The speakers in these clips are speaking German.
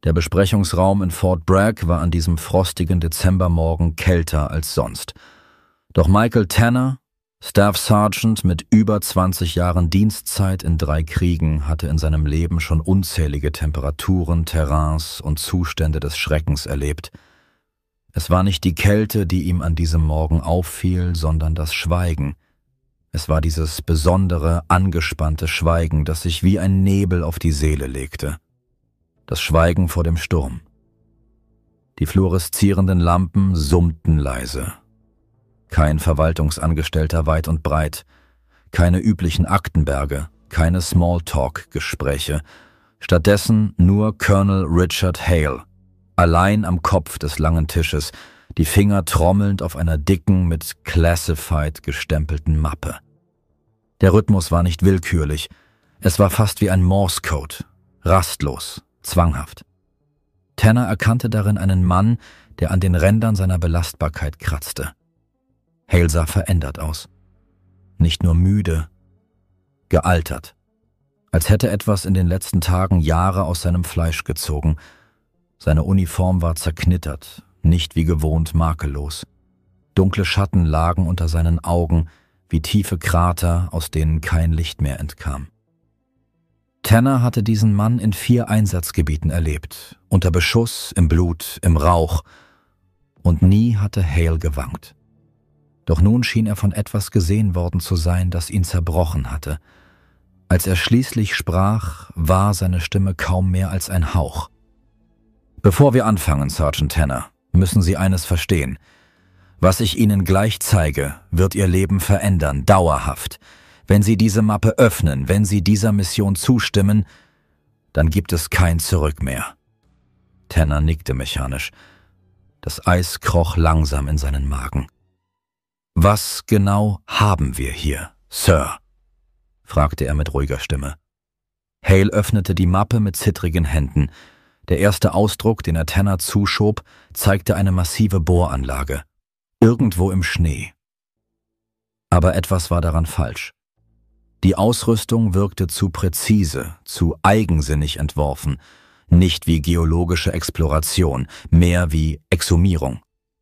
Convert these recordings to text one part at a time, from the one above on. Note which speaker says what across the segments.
Speaker 1: Der Besprechungsraum in Fort Bragg war an diesem frostigen Dezembermorgen kälter als sonst. Doch Michael Tanner, Staff Sergeant mit über 20 Jahren Dienstzeit in 3 Kriegen, hatte in seinem Leben schon unzählige Temperaturen, Terrains und Zustände des Schreckens erlebt. Es war nicht die Kälte, die ihm an diesem Morgen auffiel, sondern das Schweigen. Es war dieses besondere, angespannte Schweigen, das sich wie ein Nebel auf die Seele legte. Das Schweigen vor dem Sturm. Die fluoreszierenden Lampen summten leise. Kein Verwaltungsangestellter weit und breit, keine üblichen Aktenberge, keine Smalltalk-Gespräche, stattdessen nur Colonel Richard Hale, allein am Kopf des langen Tisches, die Finger trommelnd auf einer dicken, mit Classified gestempelten Mappe. Der Rhythmus war nicht willkürlich, es war fast wie ein Morse-Code, rastlos, zwanghaft. Tanner erkannte darin einen Mann, der an den Rändern seiner Belastbarkeit kratzte. Hale sah verändert aus. Nicht nur müde, gealtert. Als hätte etwas in den letzten Tagen Jahre aus seinem Fleisch gezogen. Seine Uniform war zerknittert, nicht wie gewohnt makellos. Dunkle Schatten lagen unter seinen Augen, wie tiefe Krater, aus denen kein Licht mehr entkam. Tanner hatte diesen Mann in 4 Einsatzgebieten erlebt, unter Beschuss, im Blut, im Rauch, und nie hatte Hale gewankt. Doch nun schien er von etwas gesehen worden zu sein, das ihn zerbrochen hatte. Als er schließlich sprach, war seine Stimme kaum mehr als ein Hauch. »Bevor wir anfangen, Sergeant Tanner, müssen Sie eines verstehen. Was ich Ihnen gleich zeige, wird Ihr Leben verändern, dauerhaft. Wenn Sie diese Mappe öffnen, wenn Sie dieser Mission zustimmen, dann gibt es kein Zurück mehr.« Tanner nickte mechanisch. Das Eis kroch langsam in seinen Magen. »Was genau haben wir hier, Sir?« fragte er mit ruhiger Stimme. Hale öffnete die Mappe mit zittrigen Händen. Der erste Ausdruck, den er Tanner zuschob, zeigte eine massive Bohranlage. Irgendwo im Schnee. Aber etwas war daran falsch. Die Ausrüstung wirkte zu präzise, zu eigensinnig entworfen, nicht wie geologische Exploration, mehr wie Exhumierung.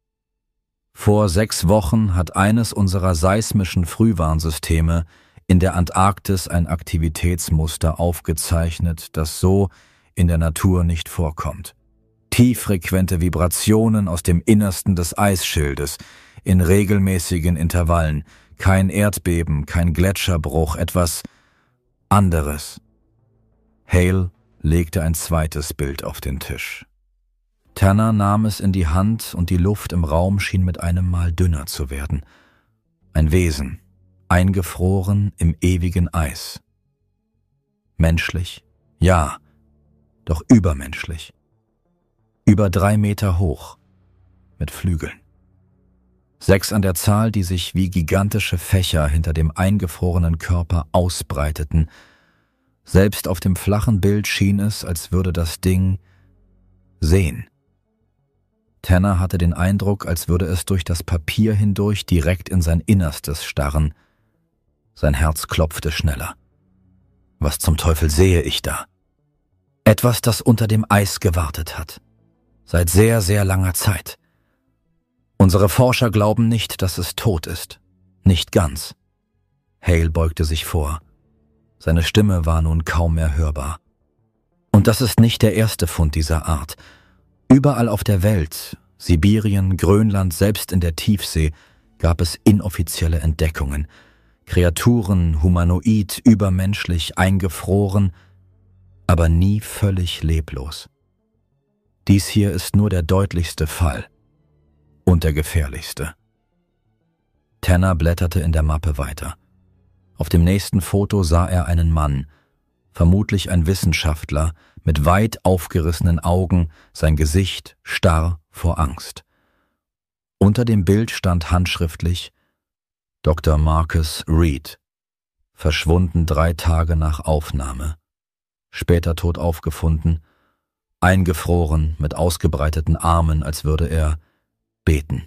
Speaker 1: Vor 6 Wochen hat eines unserer seismischen Frühwarnsysteme in der Antarktis ein Aktivitätsmuster aufgezeichnet, das so in der Natur nicht vorkommt. Tieffrequente Vibrationen aus dem Innersten des Eisschildes, in regelmäßigen Intervallen, kein Erdbeben, kein Gletscherbruch, etwas anderes. Hale legte ein zweites Bild auf den Tisch. Tanner nahm es in die Hand und die Luft im Raum schien mit einem Mal dünner zu werden. Ein Wesen, eingefroren im ewigen Eis. Menschlich? Ja, doch übermenschlich. Über 3 Meter hoch, mit Flügeln. 6 an der Zahl, die sich wie gigantische Fächer hinter dem eingefrorenen Körper ausbreiteten. Selbst auf dem flachen Bild schien es, als würde das Ding sehen. Tanner hatte den Eindruck, als würde es durch das Papier hindurch direkt in sein Innerstes starren. Sein Herz klopfte schneller. Was zum Teufel sehe ich da? Etwas, das unter dem Eis gewartet hat. Seit sehr, sehr langer Zeit. Unsere Forscher glauben nicht, dass es tot ist. Nicht ganz. Hale beugte sich vor. Seine Stimme war nun kaum mehr hörbar. Und das ist nicht der erste Fund dieser Art. Überall auf der Welt, Sibirien, Grönland, selbst in der Tiefsee, gab es inoffizielle Entdeckungen. Kreaturen, humanoid, übermenschlich, eingefroren, aber nie völlig leblos. Dies hier ist nur der deutlichste Fall und der gefährlichste. Tanner blätterte in der Mappe weiter. Auf dem nächsten Foto sah er einen Mann, vermutlich ein Wissenschaftler, mit weit aufgerissenen Augen, sein Gesicht starr vor Angst. Unter dem Bild stand handschriftlich Dr. Marcus Reed, verschwunden 3 Tage nach Aufnahme, später tot aufgefunden, eingefroren mit ausgebreiteten Armen, als würde er beten.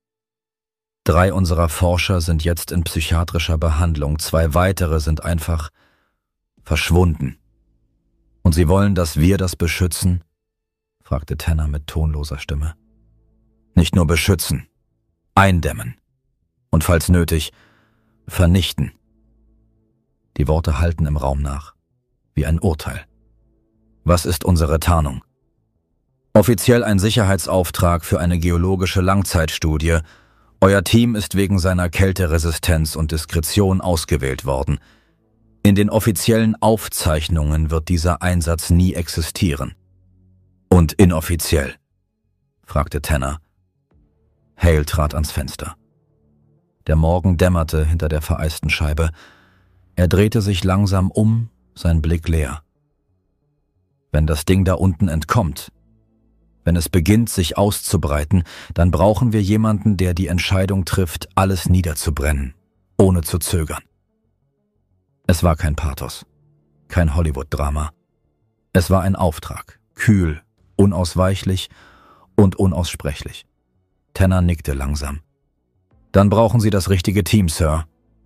Speaker 1: 3 unserer Forscher sind jetzt in psychiatrischer Behandlung, 2 weitere sind einfach verschwunden. Und sie wollen, dass wir das beschützen? fragte Tanner mit tonloser Stimme. »Nicht nur beschützen, eindämmen und falls nötig, vernichten.« Die Worte hallten im Raum nach, wie ein Urteil. »Was ist unsere Tarnung?« »Offiziell ein Sicherheitsauftrag für eine geologische Langzeitstudie. Euer Team ist wegen seiner Kälteresistenz und Diskretion ausgewählt worden. In den offiziellen Aufzeichnungen wird dieser Einsatz nie existieren.« »Und inoffiziell?« fragte Tanner. Hale trat ans Fenster. Der Morgen dämmerte hinter der vereisten Scheibe. Er drehte sich langsam um, sein Blick leer. »Wenn das Ding da unten entkommt, wenn es beginnt, sich auszubreiten, dann brauchen wir jemanden, der die Entscheidung trifft, alles niederzubrennen, ohne zu zögern.« Es war kein Pathos, kein Hollywood-Drama. Es war ein Auftrag, kühl, unausweichlich und unaussprechlich. Tanner nickte langsam. »Dann brauchen Sie das richtige Team, Sir.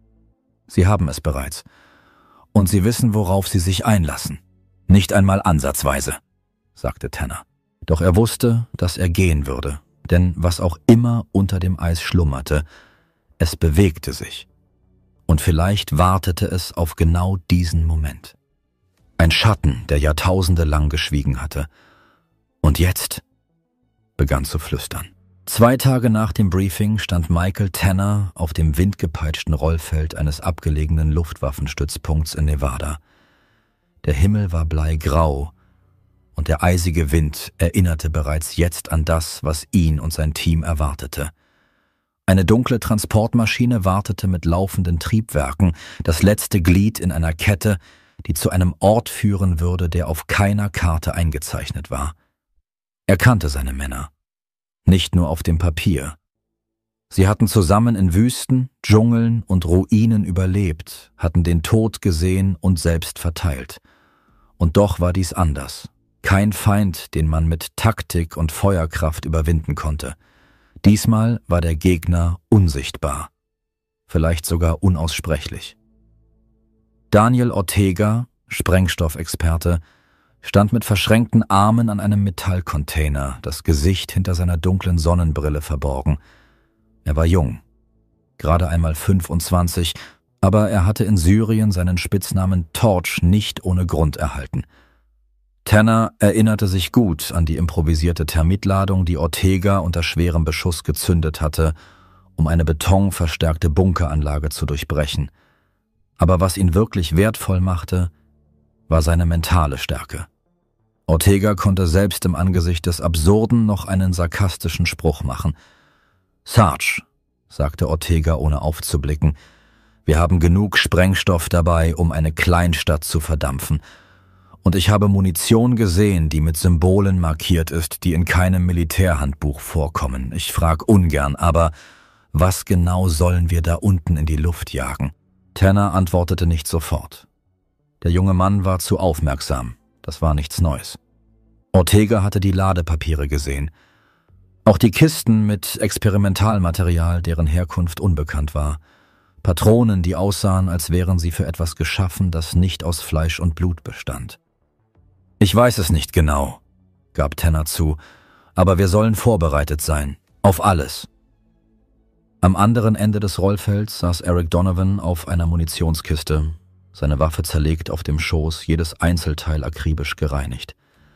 Speaker 1: Sie haben es bereits. Und Sie wissen, worauf Sie sich einlassen. Nicht einmal ansatzweise«, sagte Tanner. Doch er wusste, dass er gehen würde, denn was auch immer unter dem Eis schlummerte, es bewegte sich. Und vielleicht wartete es auf genau diesen Moment. Ein Schatten, der Jahrtausende lang geschwiegen hatte. Und jetzt begann zu flüstern. 2 Tage nach dem Briefing stand Michael Tanner auf dem windgepeitschten Rollfeld eines abgelegenen Luftwaffenstützpunkts in Nevada. Der Himmel war bleigrau und der eisige Wind erinnerte bereits jetzt an das, was ihn und sein Team erwartete. Eine dunkle Transportmaschine wartete mit laufenden Triebwerken, das letzte Glied in einer Kette, die zu einem Ort führen würde, der auf keiner Karte eingezeichnet war. Er kannte seine Männer. Nicht nur auf dem Papier. Sie hatten zusammen in Wüsten, Dschungeln und Ruinen überlebt, hatten den Tod gesehen und selbst verteilt. Und doch war dies anders. Kein Feind, den man mit Taktik und Feuerkraft überwinden konnte. Diesmal war der Gegner unsichtbar, vielleicht sogar unaussprechlich. Daniel Ortega, Sprengstoffexperte, stand mit verschränkten Armen an einem Metallcontainer, das Gesicht hinter seiner dunklen Sonnenbrille verborgen. Er war jung, gerade einmal 25, aber er hatte in Syrien seinen Spitznamen Torch nicht ohne Grund erhalten. Tanner erinnerte sich gut an die improvisierte Termitladung, die Ortega unter schwerem Beschuss gezündet hatte, um eine betonverstärkte Bunkeranlage zu durchbrechen. Aber was ihn wirklich wertvoll machte, war seine mentale Stärke. Ortega konnte selbst im Angesicht des Absurden noch einen sarkastischen Spruch machen. »Sarge«, sagte Ortega ohne aufzublicken, »wir haben genug Sprengstoff dabei, um eine Kleinstadt zu verdampfen. Und ich habe Munition gesehen, die mit Symbolen markiert ist, die in keinem Militärhandbuch vorkommen. Ich frag ungern, aber was genau sollen wir da unten in die Luft jagen?« Tanner antwortete nicht sofort. Der junge Mann war zu aufmerksam. Das war nichts Neues. Ortega hatte die Ladepapiere gesehen. Auch die Kisten mit Experimentalmaterial, deren Herkunft unbekannt war. Patronen, die aussahen, als wären sie für etwas geschaffen, das nicht aus Fleisch und Blut bestand. »Ich weiß es nicht genau«, gab Tanner zu, »aber wir sollen vorbereitet sein. Auf alles.« Am anderen Ende des Rollfelds saß Eric Donovan auf einer Munitionskiste, seine Waffe zerlegt auf dem Schoß, jedes Einzelteil akribisch gereinigt.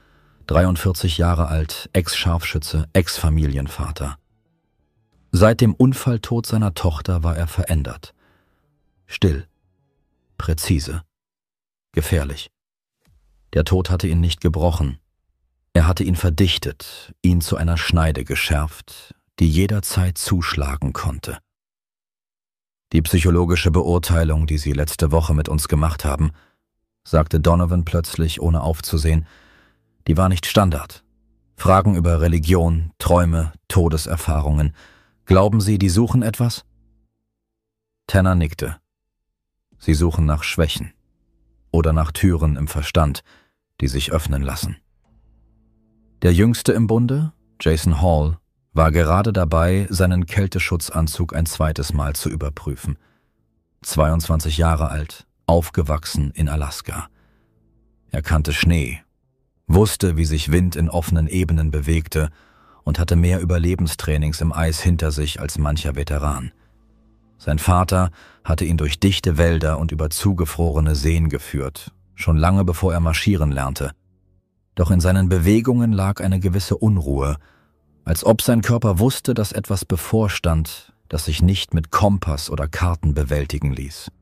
Speaker 1: 43 Jahre alt, Ex-Scharfschütze, Ex-Familienvater. Seit dem Unfalltod seiner Tochter war er verändert. Still, präzise, gefährlich. Der Tod hatte ihn nicht gebrochen. Er hatte ihn verdichtet, ihn zu einer Schneide geschärft, die jederzeit zuschlagen konnte. »Die psychologische Beurteilung, die Sie letzte Woche mit uns gemacht haben«, sagte Donovan plötzlich, ohne aufzusehen, »die war nicht Standard. Fragen über Religion, Träume, Todeserfahrungen. Glauben Sie, die suchen etwas?« Tanner nickte. Sie suchen nach Schwächen oder nach Türen im Verstand, die sich öffnen lassen. Der Jüngste im Bunde, Jason Hall, war gerade dabei, seinen Kälteschutzanzug ein zweites Mal zu überprüfen. 22 Jahre alt, aufgewachsen in Alaska. Er kannte Schnee, wusste, wie sich Wind in offenen Ebenen bewegte und hatte mehr Überlebenstrainings im Eis hinter sich als mancher Veteran. Sein Vater hatte ihn durch dichte Wälder und über zugefrorene Seen geführt, schon lange bevor er marschieren lernte. Doch in seinen Bewegungen lag eine gewisse Unruhe, als ob sein Körper wusste, dass etwas bevorstand, das sich nicht mit Kompass oder Karten bewältigen ließ.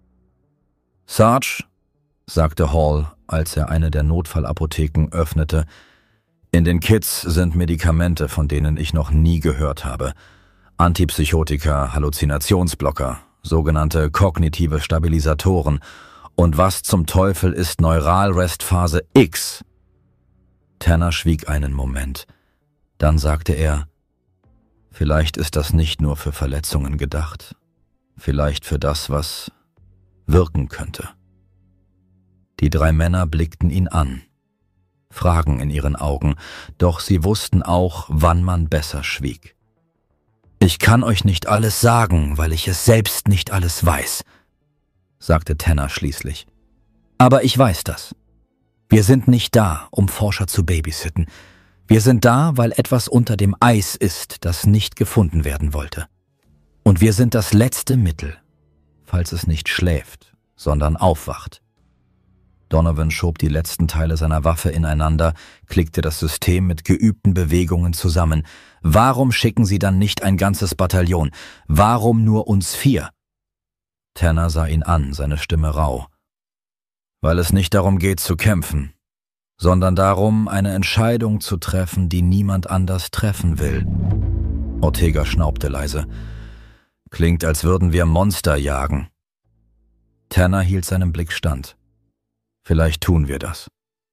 Speaker 1: »Sarge«, sagte Hall, als er eine der Notfallapotheken öffnete, »in den Kits sind Medikamente, von denen ich noch nie gehört habe. Antipsychotika, Halluzinationsblocker, sogenannte kognitive Stabilisatoren. Und was zum Teufel ist Neuralrestphase X?« Tanner schwieg einen Moment. Dann sagte er, »Vielleicht ist das nicht nur für Verletzungen gedacht. Vielleicht für das, was wirken könnte.« Die 3 Männer blickten ihn an, Fragen in ihren Augen, doch sie wussten auch, wann man besser schwieg. »Ich kann euch nicht alles sagen, weil ich es selbst nicht alles weiß«, sagte Tanner schließlich. »Aber ich weiß das. Wir sind nicht da, um Forscher zu babysitten. Wir sind da, weil etwas unter dem Eis ist, das nicht gefunden werden wollte. Und wir sind das letzte Mittel, falls es nicht schläft, sondern aufwacht.« Donovan schob die letzten Teile seiner Waffe ineinander, klickte das System mit geübten Bewegungen zusammen. »Warum schicken Sie dann nicht ein ganzes Bataillon? Warum nur uns 4? Tanner sah ihn an, seine Stimme rau. »Weil es nicht darum geht zu kämpfen, sondern darum, eine Entscheidung zu treffen, die niemand anders treffen will.« Ortega schnaubte leise. »Klingt, als würden wir Monster jagen.« Tanner hielt seinem Blick stand. »Vielleicht tun wir das.«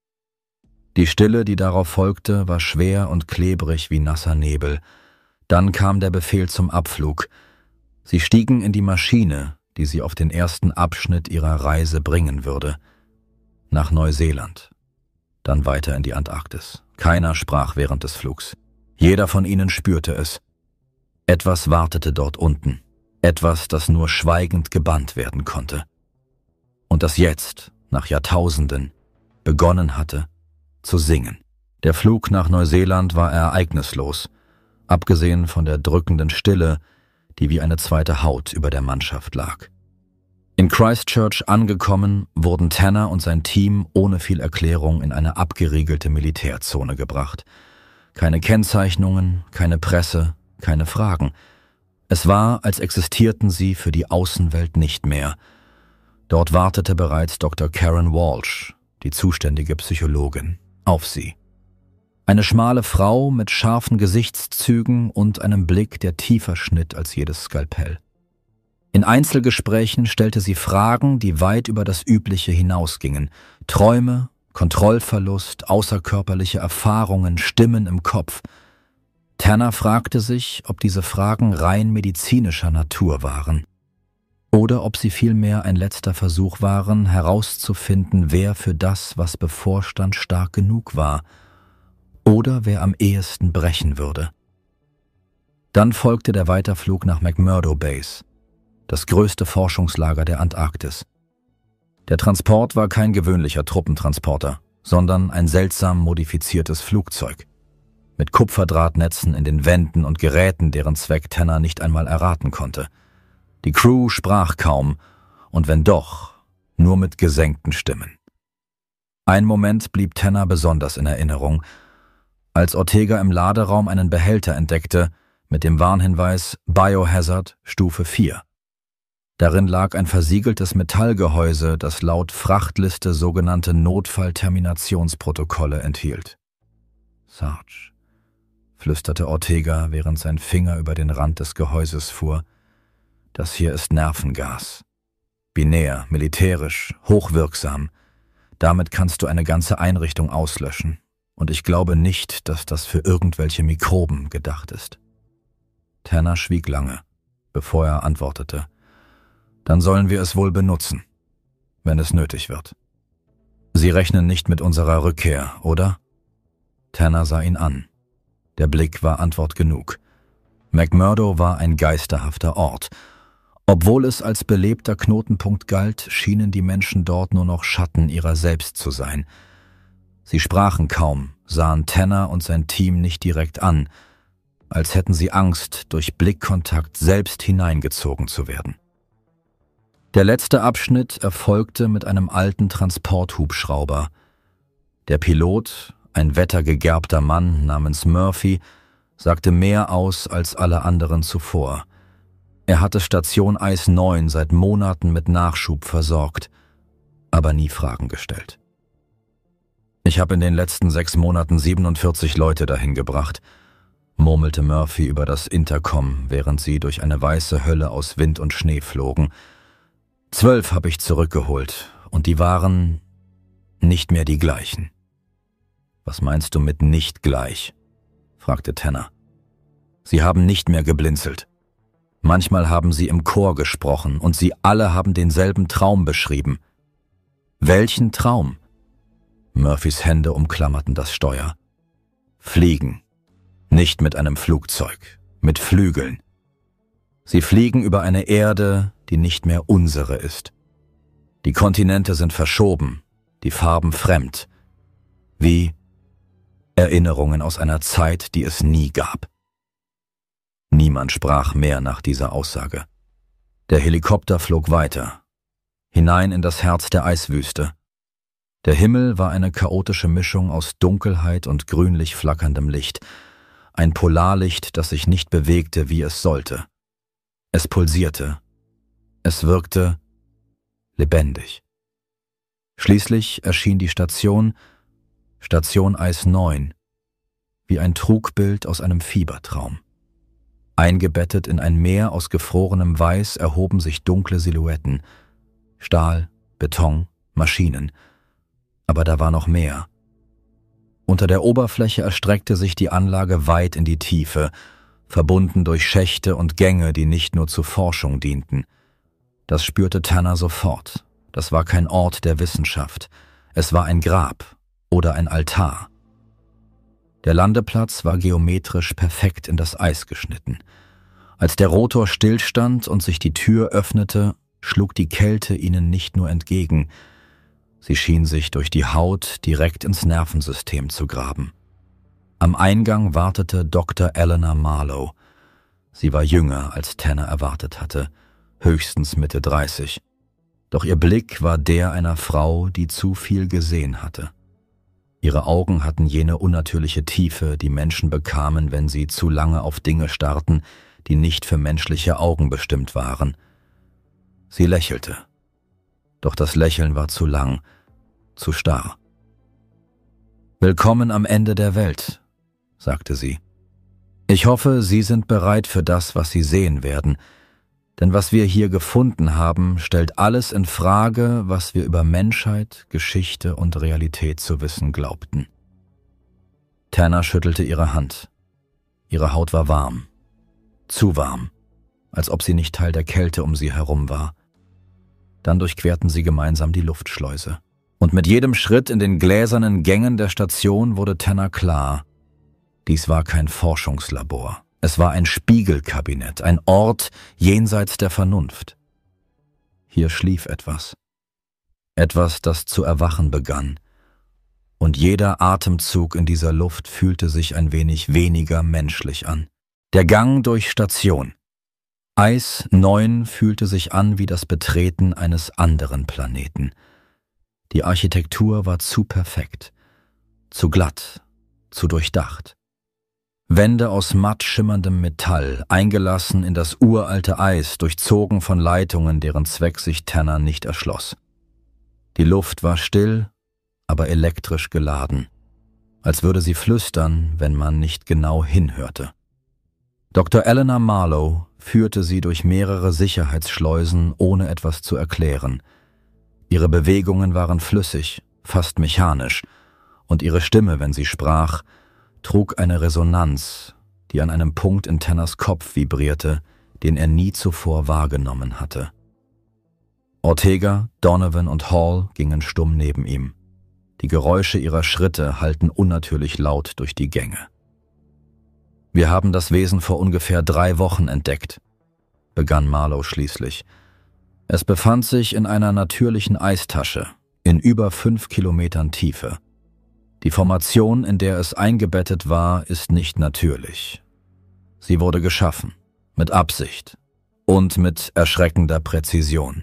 Speaker 1: Die Stille, die darauf folgte, war schwer und klebrig wie nasser Nebel. Dann kam der Befehl zum Abflug. Sie stiegen in die Maschine, die sie auf den ersten Abschnitt ihrer Reise bringen würde. Nach Neuseeland. Dann weiter in die Antarktis. Keiner sprach während des Flugs. Jeder von ihnen spürte es. Etwas wartete dort unten. Etwas, das nur schweigend gebannt werden konnte. Und das jetzt, nach Jahrtausenden, begonnen hatte, zu singen. Der Flug nach Neuseeland war ereignislos, abgesehen von der drückenden Stille, die wie eine zweite Haut über der Mannschaft lag. In Christchurch angekommen, wurden Tanner und sein Team ohne viel Erklärung in eine abgeriegelte Militärzone gebracht. Keine Kennzeichnungen, keine Presse, keine Fragen. Es war, als existierten sie für die Außenwelt nicht mehr. Dort wartete bereits Dr. Karen Walsh, die zuständige Psychologin, auf sie. Eine schmale Frau mit scharfen Gesichtszügen und einem Blick, der tiefer schnitt als jedes Skalpell. In Einzelgesprächen stellte sie Fragen, die weit über das Übliche hinausgingen. Träume, Kontrollverlust, außerkörperliche Erfahrungen, Stimmen im Kopf. Tanner fragte sich, ob diese Fragen rein medizinischer Natur waren. Oder ob sie vielmehr ein letzter Versuch waren, herauszufinden, wer für das, was bevorstand, stark genug war. Oder wer am ehesten brechen würde. Dann folgte der Weiterflug nach McMurdo Base, das größte Forschungslager der Antarktis. Der Transport war kein gewöhnlicher Truppentransporter, sondern ein seltsam modifiziertes Flugzeug. Mit Kupferdrahtnetzen in den Wänden und Geräten, deren Zweck Tanner nicht einmal erraten konnte. Die Crew sprach kaum, und wenn doch, nur mit gesenkten Stimmen. Ein Moment blieb Tanner besonders in Erinnerung, als Ortega im Laderaum einen Behälter entdeckte, mit dem Warnhinweis Biohazard Stufe 4. Darin lag ein versiegeltes Metallgehäuse, das laut Frachtliste sogenannte Notfallterminationsprotokolle enthielt. »Sarge«, flüsterte Ortega, während sein Finger über den Rand des Gehäuses fuhr, »das hier ist Nervengas. Binär, militärisch, hochwirksam. Damit kannst du eine ganze Einrichtung auslöschen. Und ich glaube nicht, dass das für irgendwelche Mikroben gedacht ist.« Tanner schwieg lange, bevor er antwortete. »Dann sollen wir es wohl benutzen, wenn es nötig wird. Sie rechnen nicht mit unserer Rückkehr, oder?« Tanner sah ihn an. Der Blick war Antwort genug. McMurdo war ein geisterhafter Ort. Obwohl es als belebter Knotenpunkt galt, schienen die Menschen dort nur noch Schatten ihrer selbst zu sein. Sie sprachen kaum, sahen Tanner und sein Team nicht direkt an, als hätten sie Angst, durch Blickkontakt selbst hineingezogen zu werden. Der letzte Abschnitt erfolgte mit einem alten Transporthubschrauber. Der Pilot, ein wettergegerbter Mann namens Murphy, sagte mehr aus als alle anderen zuvor. Er hatte Station Eis 9 seit Monaten mit Nachschub versorgt, aber nie Fragen gestellt. »Ich habe in den letzten 6 Monaten 47 Leute dahin gebracht«, murmelte Murphy über das Intercom, während sie durch eine weiße Hölle aus Wind und Schnee flogen. 12 habe ich zurückgeholt, und die waren nicht mehr die gleichen. »Was meinst du mit nicht gleich?« fragte Tanner. »Sie haben nicht mehr geblinzelt. Manchmal haben sie im Chor gesprochen, und sie alle haben denselben Traum beschrieben.« »Welchen Traum?« Murphys Hände umklammerten das Steuer. »Fliegen. Nicht mit einem Flugzeug, mit Flügeln. Sie fliegen über eine Erde, die nicht mehr unsere ist. Die Kontinente sind verschoben, die Farben fremd. Wie Erinnerungen aus einer Zeit, die es nie gab.« Niemand sprach mehr nach dieser Aussage. Der Helikopter flog weiter, hinein in das Herz der Eiswüste. Der Himmel war eine chaotische Mischung aus Dunkelheit und grünlich flackerndem Licht, ein Polarlicht, das sich nicht bewegte, wie es sollte. Es pulsierte. Es wirkte lebendig. Schließlich erschien die Station Eis 9, wie ein Trugbild aus einem Fiebertraum. Eingebettet in ein Meer aus gefrorenem Weiß erhoben sich dunkle Silhouetten. Stahl, Beton, Maschinen. Aber da war noch mehr. Unter der Oberfläche erstreckte sich die Anlage weit in die Tiefe, verbunden durch Schächte und Gänge, die nicht nur zur Forschung dienten. Das spürte Tanner sofort. Das war kein Ort der Wissenschaft. Es war ein Grab oder ein Altar. Der Landeplatz war geometrisch perfekt in das Eis geschnitten. Als der Rotor stillstand und sich die Tür öffnete, schlug die Kälte ihnen nicht nur entgegen, sie schien sich durch die Haut direkt ins Nervensystem zu graben. Am Eingang wartete Dr. Eleanor Marlowe. Sie war jünger, als Tanner erwartet hatte, höchstens Mitte 30. Doch ihr Blick war der einer Frau, die zu viel gesehen hatte. Ihre Augen hatten jene unnatürliche Tiefe, die Menschen bekamen, wenn sie zu lange auf Dinge starrten, die nicht für menschliche Augen bestimmt waren. Sie lächelte. Doch das Lächeln war zu lang, zu starr. »Willkommen am Ende der Welt«, sagte sie. »Ich hoffe, Sie sind bereit für das, was Sie sehen werden, denn was wir hier gefunden haben, stellt alles in Frage, was wir über Menschheit, Geschichte und Realität zu wissen glaubten.« Tanner schüttelte ihre Hand. Ihre Haut war warm. Zu warm, als ob sie nicht Teil der Kälte um sie herum war. Dann durchquerten sie gemeinsam die Luftschleuse. Und mit jedem Schritt in den gläsernen Gängen der Station wurde Tanner klar: Dies war kein Forschungslabor. Es war ein Spiegelkabinett, ein Ort jenseits der Vernunft. Hier schlief etwas. Etwas, das zu erwachen begann. Und jeder Atemzug in dieser Luft fühlte sich ein wenig weniger menschlich an. Der Gang durch Station. Eis 9 fühlte sich an wie das Betreten eines anderen Planeten. Die Architektur war zu perfekt, zu glatt, zu durchdacht. Wände aus matt schimmerndem Metall, eingelassen in das uralte Eis, durchzogen von Leitungen, deren Zweck sich Tanner nicht erschloss. Die Luft war still, aber elektrisch geladen, als würde sie flüstern, wenn man nicht genau hinhörte. Dr. Eleanor Marlowe führte sie durch mehrere Sicherheitsschleusen, ohne etwas zu erklären. Ihre Bewegungen waren flüssig, fast mechanisch, und ihre Stimme, wenn sie sprach, trug eine Resonanz, die an einem Punkt in Tanners Kopf vibrierte, den er nie zuvor wahrgenommen hatte. Ortega, Donovan und Hall gingen stumm neben ihm. Die Geräusche ihrer Schritte hallten unnatürlich laut durch die Gänge. »Wir haben das Wesen vor ungefähr 3 Wochen entdeckt«, begann Marlowe schließlich. »Es befand sich in einer natürlichen Eistasche, in über 5 Kilometern Tiefe. Die Formation, in der es eingebettet war, ist nicht natürlich. Sie wurde geschaffen, mit Absicht und mit erschreckender Präzision.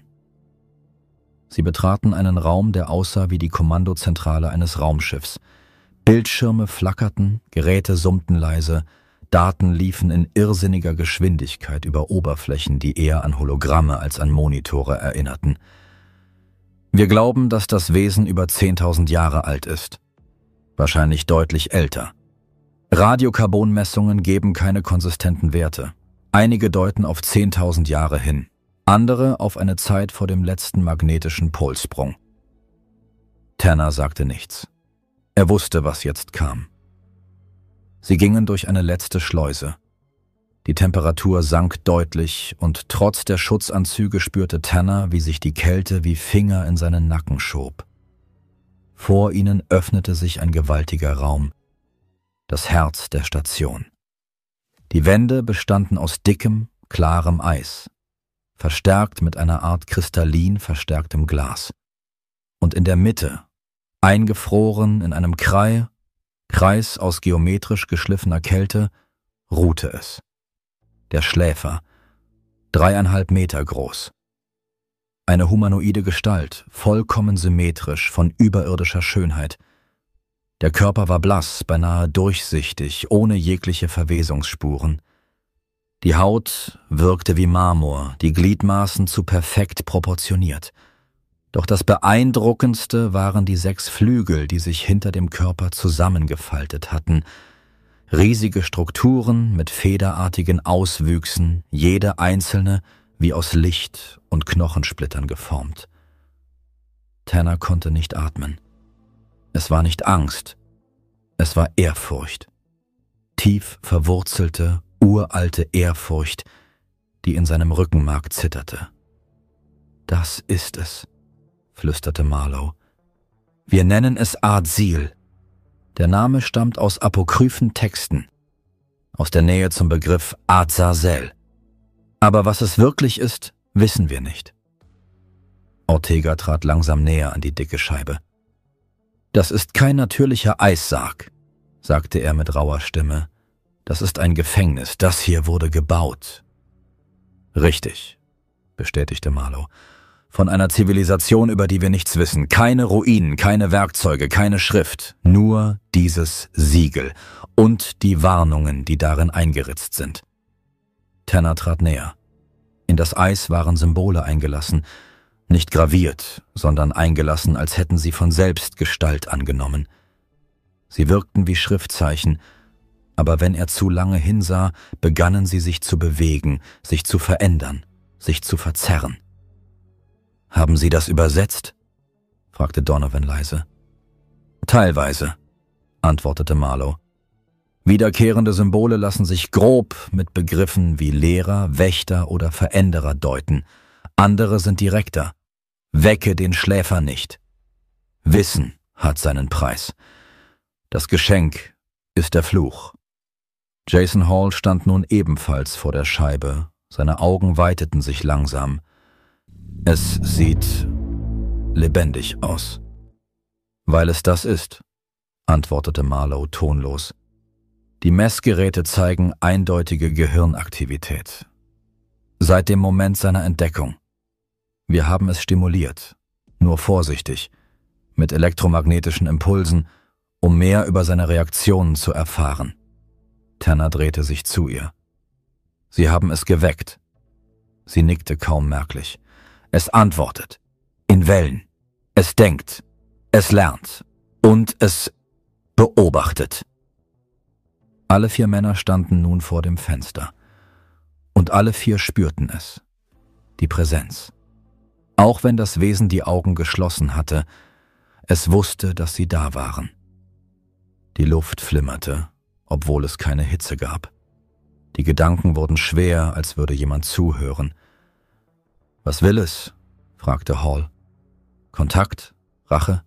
Speaker 1: Sie betraten einen Raum, der aussah wie die Kommandozentrale eines Raumschiffs. Bildschirme flackerten, Geräte summten leise, Daten liefen in irrsinniger Geschwindigkeit über Oberflächen, die eher an Hologramme als an Monitore erinnerten. Wir glauben, dass das Wesen über 10.000 Jahre alt ist. Wahrscheinlich deutlich älter. Radiokarbonmessungen geben keine konsistenten Werte. Einige deuten auf 10.000 Jahre hin, andere auf eine Zeit vor dem letzten magnetischen Polsprung. Tanner sagte nichts. Er wusste, was jetzt kam. Sie gingen durch eine letzte Schleuse. Die Temperatur sank deutlich und trotz der Schutzanzüge spürte Tanner, wie sich die Kälte wie Finger in seinen Nacken schob. Vor ihnen öffnete sich ein gewaltiger Raum, das Herz der Station. Die Wände bestanden aus dickem, klarem Eis, verstärkt mit einer Art kristallin verstärktem Glas. Und in der Mitte, eingefroren in einem Kreis aus geometrisch geschliffener Kälte, ruhte es. Der Schläfer, 3,5 Meter groß. Eine humanoide Gestalt, vollkommen symmetrisch, von überirdischer Schönheit. Der Körper war blass, beinahe durchsichtig, ohne jegliche Verwesungsspuren. Die Haut wirkte wie Marmor, die Gliedmaßen zu perfekt proportioniert. Doch das Beeindruckendste waren die 6 Flügel, die sich hinter dem Körper zusammengefaltet hatten. Riesige Strukturen mit federartigen Auswüchsen, jede einzelne wie aus Licht und Knochensplittern geformt. Tanner konnte nicht atmen. Es war nicht Angst, es war Ehrfurcht. Tief verwurzelte, uralte Ehrfurcht, die in seinem Rückenmark zitterte. »Das ist es«, flüsterte Marlowe. »Wir nennen es Ard-Sil. Der Name stammt aus apokryphen Texten, aus der Nähe zum Begriff Azazel. Aber was es wirklich ist, wissen wir nicht.« Ortega trat langsam näher an die dicke Scheibe. »Das ist kein natürlicher Eissarg«, sagte er mit rauer Stimme. »Das ist ein Gefängnis. Das hier wurde gebaut.« »Richtig«, bestätigte Marlowe. »Von einer Zivilisation, über die wir nichts wissen. Keine Ruinen, keine Werkzeuge, keine Schrift. Nur dieses Siegel und die Warnungen, die darin eingeritzt sind.« Tanner trat näher. In das Eis waren Symbole eingelassen, nicht graviert, sondern eingelassen, als hätten sie von selbst Gestalt angenommen. Sie wirkten wie Schriftzeichen, aber wenn er zu lange hinsah, begannen sie sich zu bewegen, sich zu verändern, sich zu verzerren. »Haben Sie das übersetzt?« fragte Donovan leise. »Teilweise«, antwortete Marlowe. »Wiederkehrende Symbole lassen sich grob mit Begriffen wie Lehrer, Wächter oder Veränderer deuten. Andere sind direkter. Wecke den Schläfer nicht. Wissen hat seinen Preis. Das Geschenk ist der Fluch.« Jason Hall stand nun ebenfalls vor der Scheibe. Seine Augen weiteten sich langsam. »Es sieht lebendig aus.« »Weil es das ist«, antwortete Marlowe tonlos. »Die Messgeräte zeigen eindeutige Gehirnaktivität. Seit dem Moment seiner Entdeckung. Wir haben es stimuliert, nur vorsichtig, mit elektromagnetischen Impulsen, um mehr über seine Reaktionen zu erfahren.« Tanner drehte sich zu ihr. »Sie haben es geweckt.« Sie nickte kaum merklich. »Es antwortet. In Wellen. Es denkt. Es lernt. Und es beobachtet.« Alle 4 Männer standen nun vor dem Fenster. Und alle 4 spürten es. Die Präsenz. Auch wenn das Wesen die Augen geschlossen hatte, es wusste, dass sie da waren. Die Luft flimmerte, obwohl es keine Hitze gab. Die Gedanken wurden schwer, als würde jemand zuhören. »Was will es?« fragte Hall. »Kontakt? Rache?«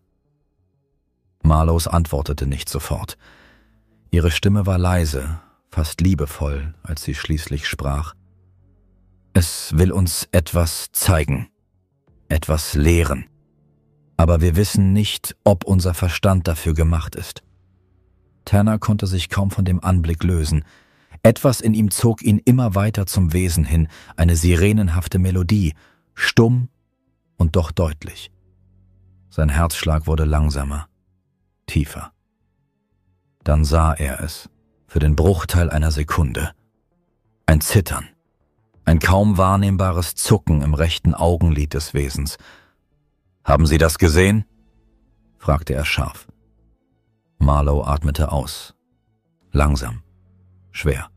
Speaker 1: Marlowe antwortete nicht sofort. Ihre Stimme war leise, fast liebevoll, als sie schließlich sprach. »Es will uns etwas zeigen, etwas lehren. Aber wir wissen nicht, ob unser Verstand dafür gemacht ist.« Tanner konnte sich kaum von dem Anblick lösen. Etwas in ihm zog ihn immer weiter zum Wesen hin, eine sirenenhafte Melodie, stumm und doch deutlich. Sein Herzschlag wurde langsamer, tiefer. Dann sah er es, für den Bruchteil einer Sekunde. Ein Zittern, ein kaum wahrnehmbares Zucken im rechten Augenlid des Wesens. »Haben Sie das gesehen?« fragte er scharf. Marlowe atmete aus. Langsam, schwer.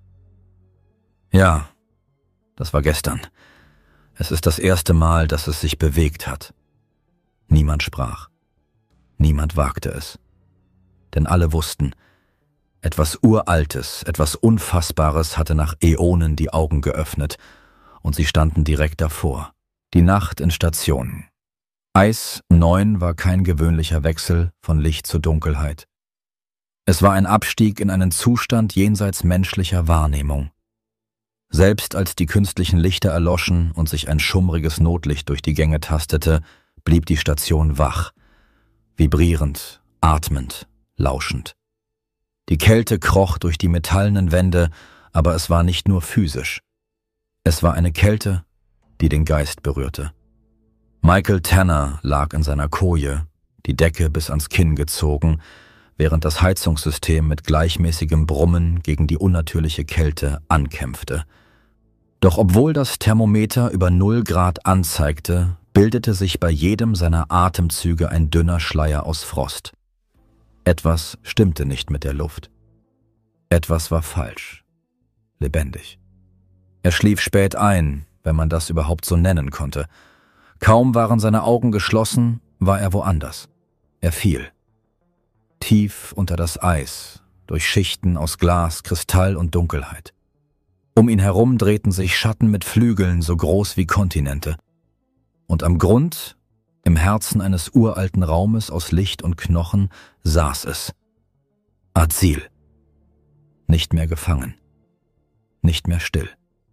Speaker 1: »Ja, das war gestern. Es ist das erste Mal, dass es sich bewegt hat.« Niemand sprach. Niemand wagte es. Denn alle wussten, etwas Uraltes, etwas Unfassbares hatte nach Äonen die Augen geöffnet, und sie standen direkt davor. Die Nacht in Station. Eis 9 war kein gewöhnlicher Wechsel von Licht zu Dunkelheit. Es war ein Abstieg in einen Zustand jenseits menschlicher Wahrnehmung. Selbst als die künstlichen Lichter erloschen und sich ein schummriges Notlicht durch die Gänge tastete, blieb die Station wach, vibrierend, atmend, lauschend. Die Kälte kroch durch die metallenen Wände, aber es war nicht nur physisch. Es war eine Kälte, die den Geist berührte. Michael Tanner lag in seiner Koje, die Decke bis ans Kinn gezogen, während das Heizungssystem mit gleichmäßigem Brummen gegen die unnatürliche Kälte ankämpfte. Doch obwohl das Thermometer über 0 Grad anzeigte, bildete sich bei jedem seiner Atemzüge ein dünner Schleier aus Frost. Etwas stimmte nicht mit der Luft. Etwas war falsch, lebendig. Er schlief spät ein, wenn man das überhaupt so nennen konnte. Kaum waren seine Augen geschlossen, war er woanders. Er fiel. Tief unter das Eis, durch Schichten aus Glas, Kristall und Dunkelheit. Um ihn herum drehten sich Schatten mit Flügeln so groß wie Kontinente. Und am Grund, im Herzen eines uralten Raumes aus Licht und Knochen, saß es. Azil. Nicht mehr gefangen. Nicht mehr still.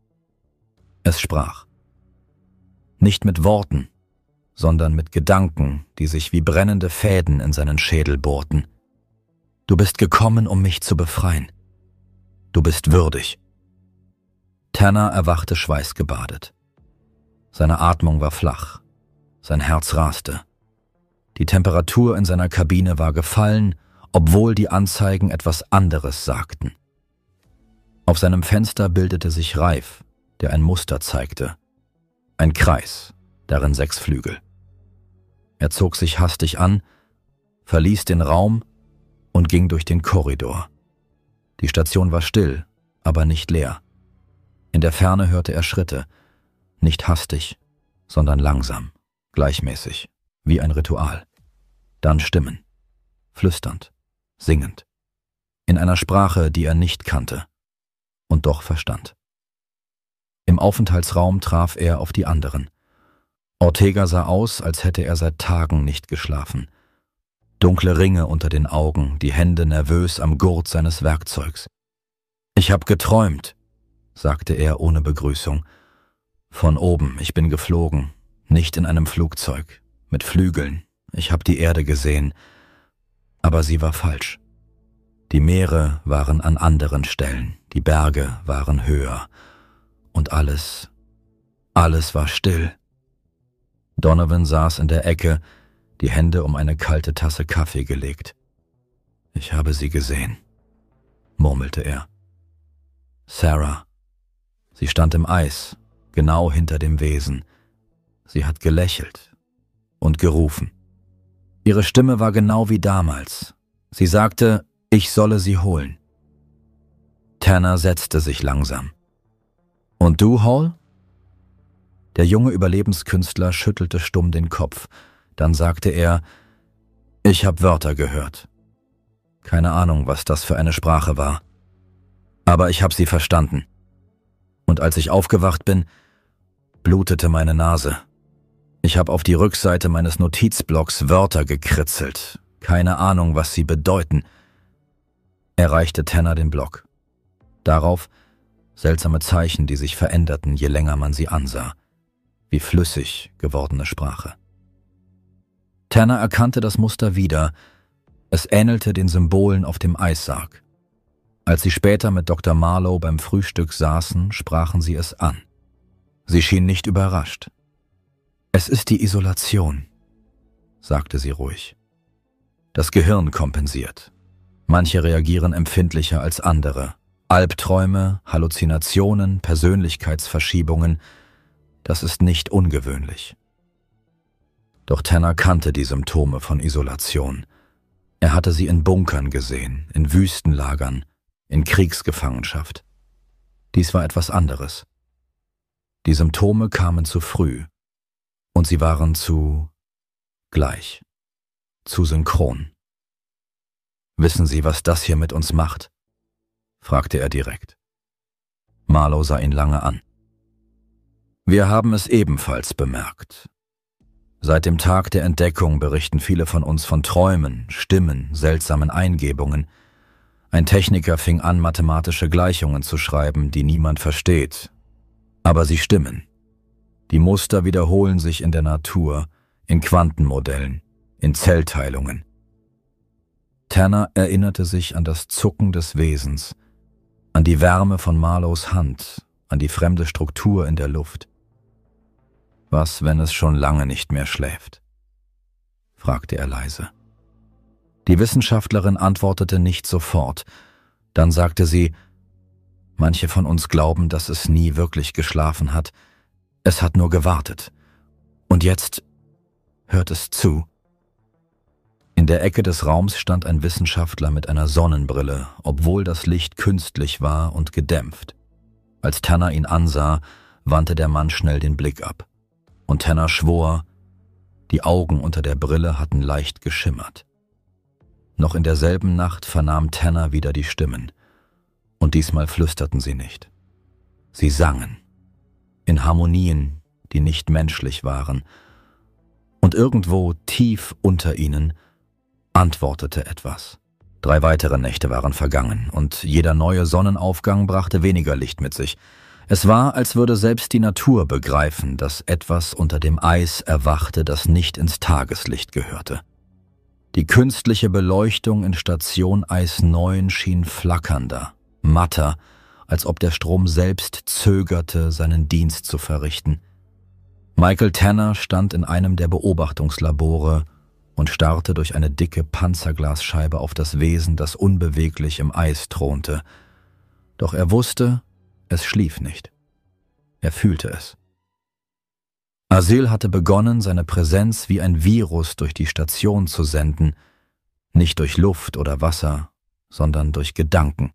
Speaker 1: Es sprach. Nicht mit Worten, sondern mit Gedanken, die sich wie brennende Fäden in seinen Schädel bohrten. Du bist gekommen, um mich zu befreien. Du bist würdig. Tanner erwachte schweißgebadet. Seine Atmung war flach. Sein Herz raste. Die Temperatur in seiner Kabine war gefallen, obwohl die Anzeigen etwas anderes sagten. Auf seinem Fenster bildete sich Reif, der ein Muster zeigte. Ein Kreis, darin 6 Flügel. Er zog sich hastig an, verließ den Raum und ging durch den Korridor. Die Station war still, aber nicht leer. In der Ferne hörte er Schritte, nicht hastig, sondern langsam, gleichmäßig, wie ein Ritual. Dann Stimmen, flüsternd, singend, in einer Sprache, die er nicht kannte und doch verstand. Im Aufenthaltsraum traf er auf die anderen. Ortega sah aus, als hätte er seit Tagen nicht geschlafen. Dunkle Ringe unter den Augen, die Hände nervös am Gurt seines Werkzeugs. »Ich hab geträumt«, sagte er ohne Begrüßung. »Von oben, ich bin geflogen, nicht in einem Flugzeug, mit Flügeln. Ich hab die Erde gesehen, aber sie war falsch. Die Meere waren an anderen Stellen, die Berge waren höher. Und alles war still.« Donovan saß in der Ecke, die Hände um eine kalte Tasse Kaffee gelegt. »Ich habe sie gesehen«, murmelte er. Sarah. Sie stand im Eis, genau hinter dem Wesen. Sie hat gelächelt und gerufen. Ihre Stimme war genau wie damals. Sie sagte, ich solle sie holen. Tanner setzte sich langsam. »Und du, Hall?« Der junge Überlebenskünstler schüttelte stumm den Kopf. Dann sagte er, »Ich habe Wörter gehört. Keine Ahnung, was das für eine Sprache war. Aber ich habe sie verstanden. Und als ich aufgewacht bin, blutete meine Nase. Ich habe auf die Rückseite meines Notizblocks Wörter gekritzelt. Keine Ahnung, was sie bedeuten.« Er reichte Tanner den Block. Darauf seltsame Zeichen, die sich veränderten, je länger man sie ansah. Wie flüssig gewordene Sprache. Tanner erkannte das Muster wieder. Es ähnelte den Symbolen auf dem Eissarg. Als sie später mit Dr. Marlowe beim Frühstück saßen, sprachen sie es an. Sie schien nicht überrascht. »Es ist die Isolation«, sagte sie ruhig. »Das Gehirn kompensiert. Manche reagieren empfindlicher als andere. Albträume, Halluzinationen, Persönlichkeitsverschiebungen, das ist nicht ungewöhnlich.« Doch Tanner kannte die Symptome von Isolation. Er hatte sie in Bunkern gesehen, in Wüstenlagern, in Kriegsgefangenschaft. Dies war etwas anderes. Die Symptome kamen zu früh und sie waren zu gleich, zu synchron. »Wissen Sie, was das hier mit uns macht?« fragte er direkt. Marlowe sah ihn lange an. »Wir haben es ebenfalls bemerkt. Seit dem Tag der Entdeckung berichten viele von uns von Träumen, Stimmen, seltsamen Eingebungen. Ein Techniker fing an, mathematische Gleichungen zu schreiben, die niemand versteht. Aber sie stimmen. Die Muster wiederholen sich in der Natur, in Quantenmodellen, in Zellteilungen.« Tanner erinnerte sich an das Zucken des Wesens, an die Wärme von Marlowes Hand, an die fremde Struktur in der Luft. »Was, wenn es schon lange nicht mehr schläft?« fragte er leise. Die Wissenschaftlerin antwortete nicht sofort. Dann sagte sie, »Manche von uns glauben, dass es nie wirklich geschlafen hat. Es hat nur gewartet. Und jetzt hört es zu.« In der Ecke des Raums stand ein Wissenschaftler mit einer Sonnenbrille, obwohl das Licht künstlich war und gedämpft. Als Tanner ihn ansah, wandte der Mann schnell den Blick ab. Und Tanner schwor, die Augen unter der Brille hatten leicht geschimmert. Noch in derselben Nacht vernahm Tanner wieder die Stimmen. Und diesmal flüsterten sie nicht. Sie sangen, in Harmonien, die nicht menschlich waren. Und irgendwo tief unter ihnen antwortete etwas. 3 weitere Nächte waren vergangen, und jeder neue Sonnenaufgang brachte weniger Licht mit sich. Es war, als würde selbst die Natur begreifen, dass etwas unter dem Eis erwachte, das nicht ins Tageslicht gehörte. Die künstliche Beleuchtung in Station Eis 9 schien flackernder, matter, als ob der Strom selbst zögerte, seinen Dienst zu verrichten. Michael Tanner stand in einem der Beobachtungslabore und starrte durch eine dicke Panzerglasscheibe auf das Wesen, das unbeweglich im Eis thronte. Doch er wusste, es schlief nicht. Er fühlte es. Asil hatte begonnen, seine Präsenz wie ein Virus durch die Station zu senden, nicht durch Luft oder Wasser, sondern durch Gedanken.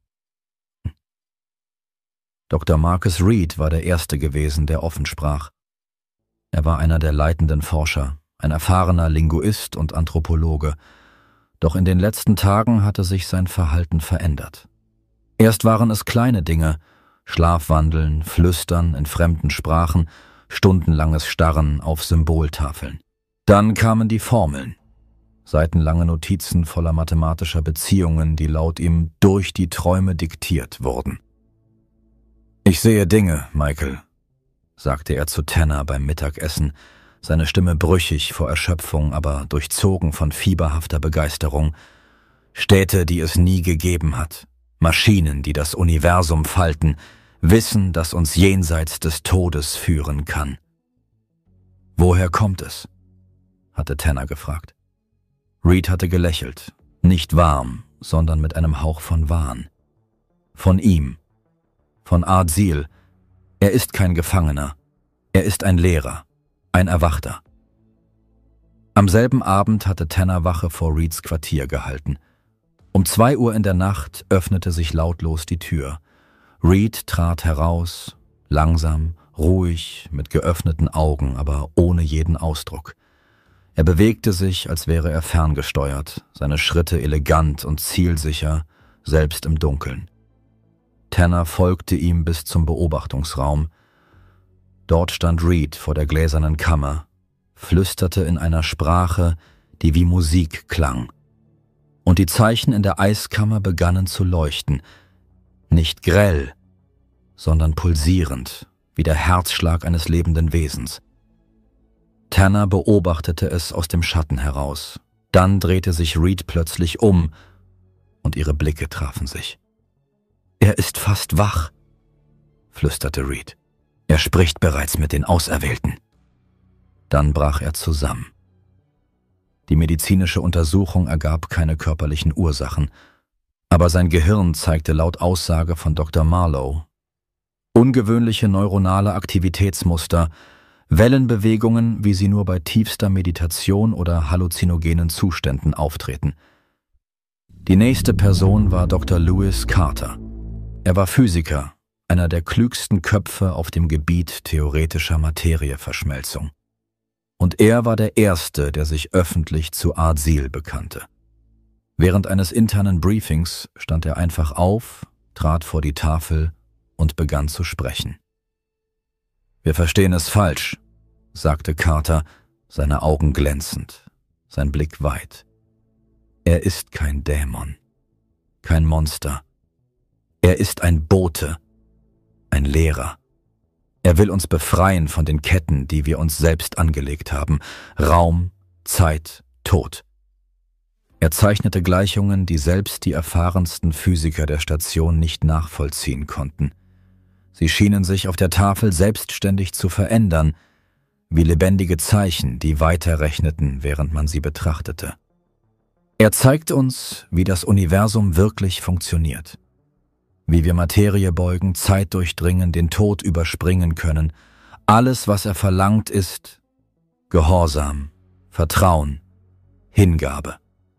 Speaker 1: Dr. Marcus Reed war der Erste gewesen, der offen sprach. Er war einer der leitenden Forscher, ein erfahrener Linguist und Anthropologe. Doch in den letzten Tagen hatte sich sein Verhalten verändert. Erst waren es kleine Dinge, Schlafwandeln, Flüstern in fremden Sprachen, stundenlanges Starren auf Symboltafeln. Dann kamen die Formeln, seitenlange Notizen voller mathematischer Beziehungen, die laut ihm durch die Träume diktiert wurden. »Ich sehe Dinge, Michael«, sagte er zu Tanner beim Mittagessen, seine Stimme brüchig vor Erschöpfung, aber durchzogen von fieberhafter Begeisterung. »Städte, die es nie gegeben hat, Maschinen, die das Universum falten, Wissen, das uns jenseits des Todes führen kann.« »Woher kommt es?« hatte Tanner gefragt. Reed hatte gelächelt, nicht warm, sondern mit einem Hauch von Wahn. »Von ihm, von Asil. Er ist kein Gefangener, er ist ein Lehrer, ein Erwachter.« Am selben Abend hatte Tanner Wache vor Reeds Quartier gehalten. Um 2 Uhr in der Nacht öffnete sich lautlos die Tür. Reed trat heraus, langsam, ruhig, mit geöffneten Augen, aber ohne jeden Ausdruck. Er bewegte sich, als wäre er ferngesteuert, seine Schritte elegant und zielsicher, selbst im Dunkeln. Tanner folgte ihm bis zum Beobachtungsraum. Dort stand Reed vor der gläsernen Kammer, flüsterte in einer Sprache, die wie Musik klang. Und die Zeichen in der Eiskammer begannen zu leuchten, nicht grell, sondern pulsierend, wie der Herzschlag eines lebenden Wesens. Tanner beobachtete es aus dem Schatten heraus, Dann drehte sich Reed plötzlich um und ihre Blicke trafen sich. »Er ist fast wach«, flüsterte Reed. »Er spricht bereits mit den Auserwählten.« Dann brach er zusammen. Die medizinische Untersuchung ergab keine körperlichen Ursachen, aber sein Gehirn zeigte laut Aussage von Dr. Marlowe ungewöhnliche neuronale Aktivitätsmuster, Wellenbewegungen, wie sie nur bei tiefster Meditation oder halluzinogenen Zuständen auftreten. Die nächste Person war Dr. Lewis Carter. Er war Physiker, einer der klügsten Köpfe auf dem Gebiet theoretischer Materieverschmelzung. Und er war der Erste, der sich öffentlich zu Art-Sil bekannte. Während eines internen Briefings stand er einfach auf, trat vor die Tafel und begann zu sprechen. »Wir verstehen es falsch«, sagte Carter, seine Augen glänzend, sein Blick weit. »Er ist kein Dämon, kein Monster. Er ist ein Bote, ein Lehrer. Er will uns befreien von den Ketten, die wir uns selbst angelegt haben. Raum, Zeit, Tod.« Er zeichnete Gleichungen, die selbst die erfahrensten Physiker der Station nicht nachvollziehen konnten. Sie schienen sich auf der Tafel selbstständig zu verändern, wie lebendige Zeichen, die weiterrechneten, während man sie betrachtete. Er zeigt uns, wie das Universum wirklich funktioniert. Wie wir Materie beugen, Zeit durchdringen, den Tod überspringen können. Alles, was er verlangt, ist Gehorsam, Vertrauen, Hingabe.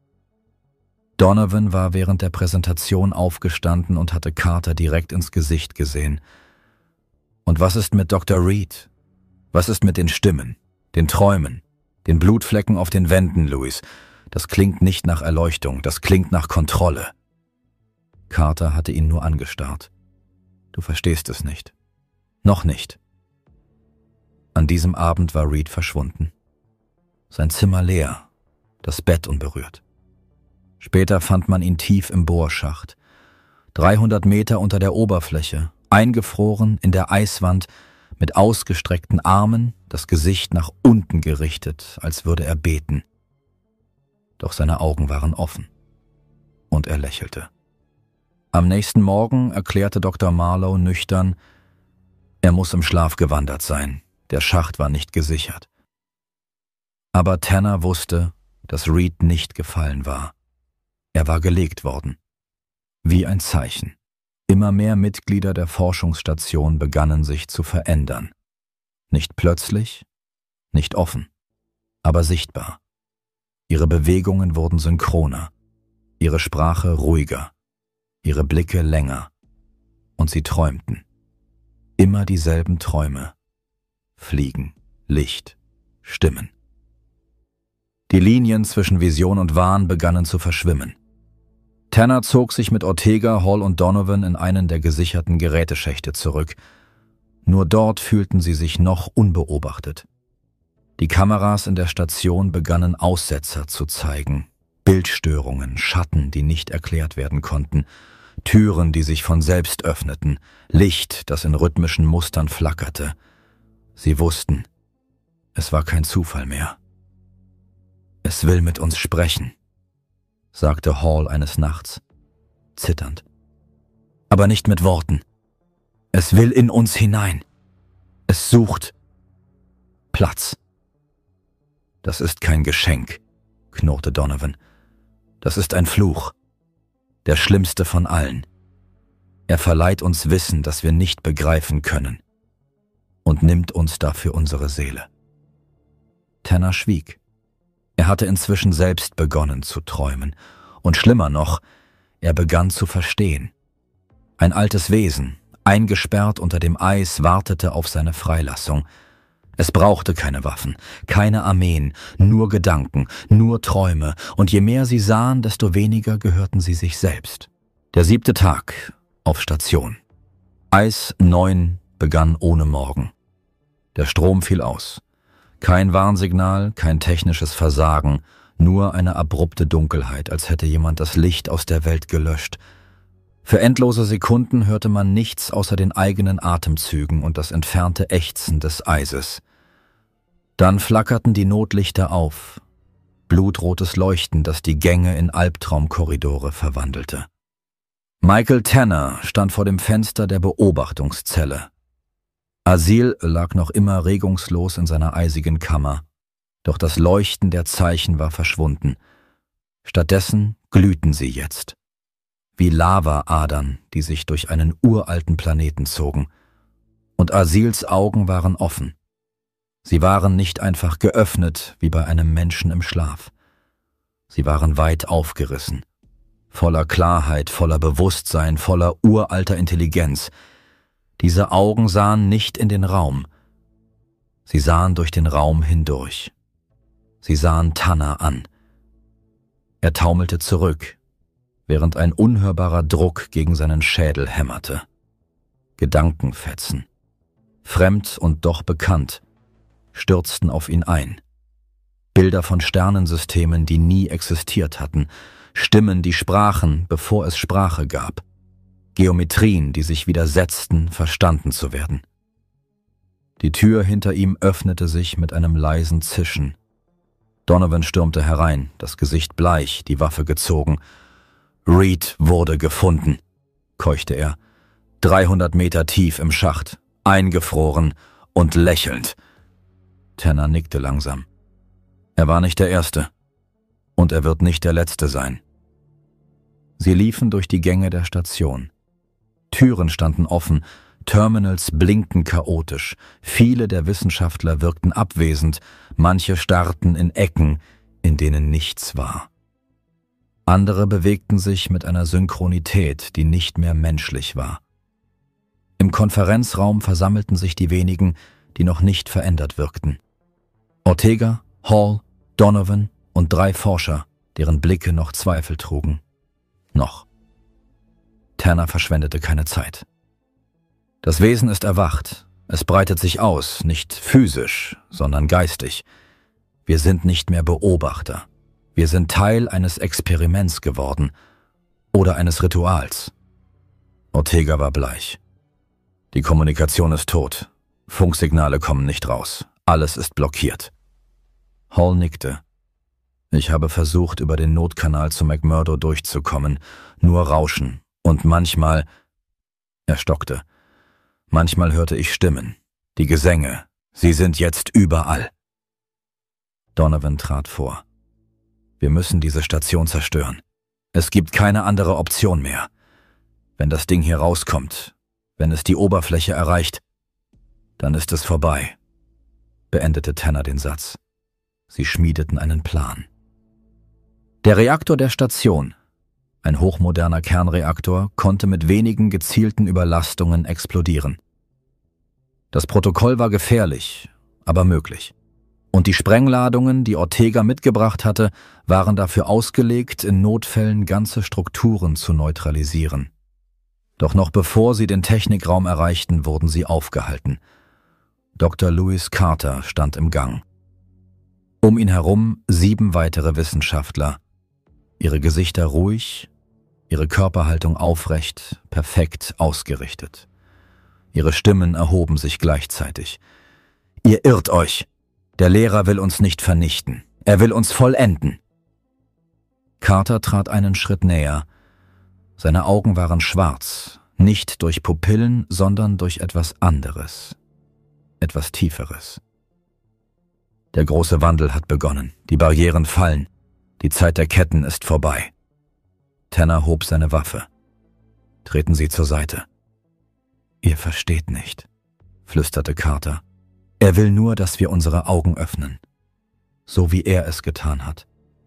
Speaker 1: Donovan war während der Präsentation aufgestanden und hatte Carter direkt ins Gesicht gesehen. »Und was ist mit Dr. Reed? Was ist mit den Stimmen, den Träumen, den Blutflecken auf den Wänden, Louis? Das klingt nicht nach Erleuchtung, das klingt nach Kontrolle.« Carter hatte ihn nur angestarrt. »Du verstehst es nicht. Noch nicht.« An diesem Abend war Reed verschwunden. Sein Zimmer leer, das Bett unberührt. Später fand man ihn tief im Bohrschacht, 300 Meter unter der Oberfläche, eingefroren in der Eiswand, mit ausgestreckten Armen, das Gesicht nach unten gerichtet, als würde er beten. Doch seine Augen waren offen. Und er lächelte. Am nächsten Morgen erklärte Dr. Marlowe nüchtern, er muss im Schlaf gewandert sein, der Schacht war nicht gesichert. Aber Tanner wusste, dass Reed nicht gefallen war. Er war gelegt worden. Wie ein Zeichen. Immer mehr Mitglieder der Forschungsstation begannen sich zu verändern. Nicht plötzlich, nicht offen, aber sichtbar. Ihre Bewegungen wurden synchroner, ihre Sprache ruhiger, ihre Blicke länger. Und sie träumten. Immer dieselben Träume. Fliegen, Licht, Stimmen. Die Linien zwischen Vision und Wahn begannen zu verschwimmen. Tanner zog sich mit Ortega, Hall und Donovan in einen der gesicherten Geräteschächte zurück. Nur dort fühlten sie sich noch unbeobachtet. Die Kameras in der Station begannen Aussetzer zu zeigen. Bildstörungen, Schatten, die nicht erklärt werden konnten, Türen, die sich von selbst öffneten, Licht, das in rhythmischen Mustern flackerte. Sie wussten, es war kein Zufall mehr. »Es will mit uns sprechen«, sagte Hall eines Nachts, zitternd. »Aber nicht mit Worten. Es will in uns hinein. Es sucht Platz.« »Das ist kein Geschenk«, knurrte Donovan. »Das ist ein Fluch. Der schlimmste von allen. Er verleiht uns Wissen, das wir nicht begreifen können, und nimmt uns dafür unsere Seele.« Tanner schwieg. Er hatte inzwischen selbst begonnen zu träumen. Und schlimmer noch, er begann zu verstehen. Ein altes Wesen, eingesperrt unter dem Eis, wartete auf seine Freilassung. Es brauchte keine Waffen, keine Armeen, nur Gedanken, nur Träume. Und je mehr sie sahen, desto weniger gehörten sie sich selbst. Der 7. Tag auf Station. Eis 9 begann ohne Morgen. Der Strom fiel aus. Kein Warnsignal, kein technisches Versagen, nur eine abrupte Dunkelheit, als hätte jemand das Licht aus der Welt gelöscht. Für endlose Sekunden hörte man nichts außer den eigenen Atemzügen und das entfernte Ächzen des Eises. Dann flackerten die Notlichter auf. blutrotes Leuchten, das die Gänge in Albtraumkorridore verwandelte. Michael Tanner stand vor dem Fenster der Beobachtungszelle. Asil lag noch immer regungslos in seiner eisigen Kammer, doch das Leuchten der Zeichen war verschwunden. Stattdessen glühten sie jetzt, wie Lavaadern, die sich durch einen uralten Planeten zogen. Und Asils Augen waren offen. Sie waren nicht einfach geöffnet, wie bei einem Menschen im Schlaf. Sie waren weit aufgerissen, voller Klarheit, voller Bewusstsein, voller uralter Intelligenz. Diese Augen sahen nicht in den Raum. Sie sahen durch den Raum hindurch. Sie sahen Tanner an. Er taumelte zurück, während ein unhörbarer Druck gegen seinen Schädel hämmerte. Gedankenfetzen, fremd und doch bekannt, stürzten auf ihn ein. Bilder von Sternensystemen, die nie existiert hatten, Stimmen, die sprachen, bevor es Sprache gab, Geometrien, die sich widersetzten, verstanden zu werden. Die Tür hinter ihm öffnete sich mit einem leisen Zischen. Donovan stürmte herein, das Gesicht bleich, die Waffe gezogen. »Reed wurde gefunden«, keuchte er, 300 Meter tief im Schacht, eingefroren und lächelnd. Tanner nickte langsam. Er war nicht der Erste. Und er wird nicht der Letzte sein. Sie liefen durch die Gänge der Station. Türen standen offen, Terminals blinkten chaotisch, viele der Wissenschaftler wirkten abwesend, manche starrten in Ecken, in denen nichts war. Andere bewegten sich mit einer Synchronität, die nicht mehr menschlich war. Im Konferenzraum versammelten sich die wenigen, die noch nicht verändert wirkten. Ortega, Hall, Donovan und 3 Forscher, deren Blicke noch Zweifel trugen. Noch. Tanner verschwendete keine Zeit. Das Wesen ist erwacht. Es breitet sich aus, nicht physisch, sondern geistig. Wir sind nicht mehr Beobachter. Wir sind Teil eines Experiments geworden oder eines Rituals. Ortega war bleich. Die Kommunikation ist tot. Funksignale kommen nicht raus. Alles ist blockiert. Hall nickte. Ich habe versucht, über den Notkanal zu McMurdo durchzukommen. Nur Rauschen. Und manchmal... Er stockte. Manchmal hörte ich Stimmen. Die Gesänge. Sie sind jetzt überall. Donovan trat vor. Wir müssen diese Station zerstören. Es gibt keine andere Option mehr. Wenn das Ding hier rauskommt, wenn es die Oberfläche erreicht, dann ist es vorbei, beendete Tanner den Satz. Sie schmiedeten einen Plan. Der Reaktor der Station, ein hochmoderner Kernreaktor, konnte mit wenigen gezielten Überlastungen explodieren. Das Protokoll war gefährlich, aber möglich. Und die Sprengladungen, die Ortega mitgebracht hatte, waren dafür ausgelegt, in Notfällen ganze Strukturen zu neutralisieren. Doch noch bevor sie den Technikraum erreichten, wurden sie aufgehalten. Dr. Lewis Carter stand im Gang. Um ihn herum 7 weitere Wissenschaftler. Ihre Gesichter ruhig, ihre Körperhaltung aufrecht, perfekt ausgerichtet. Ihre Stimmen erhoben sich gleichzeitig. »Ihr irrt euch! Der Lehrer will uns nicht vernichten. Er will uns vollenden!« Carter trat einen Schritt näher. Seine Augen waren schwarz, nicht durch Pupillen, sondern durch etwas anderes. Etwas Tieferes. Der große Wandel hat begonnen. Die Barrieren fallen. Die Zeit der Ketten ist vorbei. Tanner hob seine Waffe. »Treten Sie zur Seite.« »Ihr versteht nicht«, flüsterte Carter. »Er will nur, dass wir unsere Augen öffnen. So wie er es getan hat.«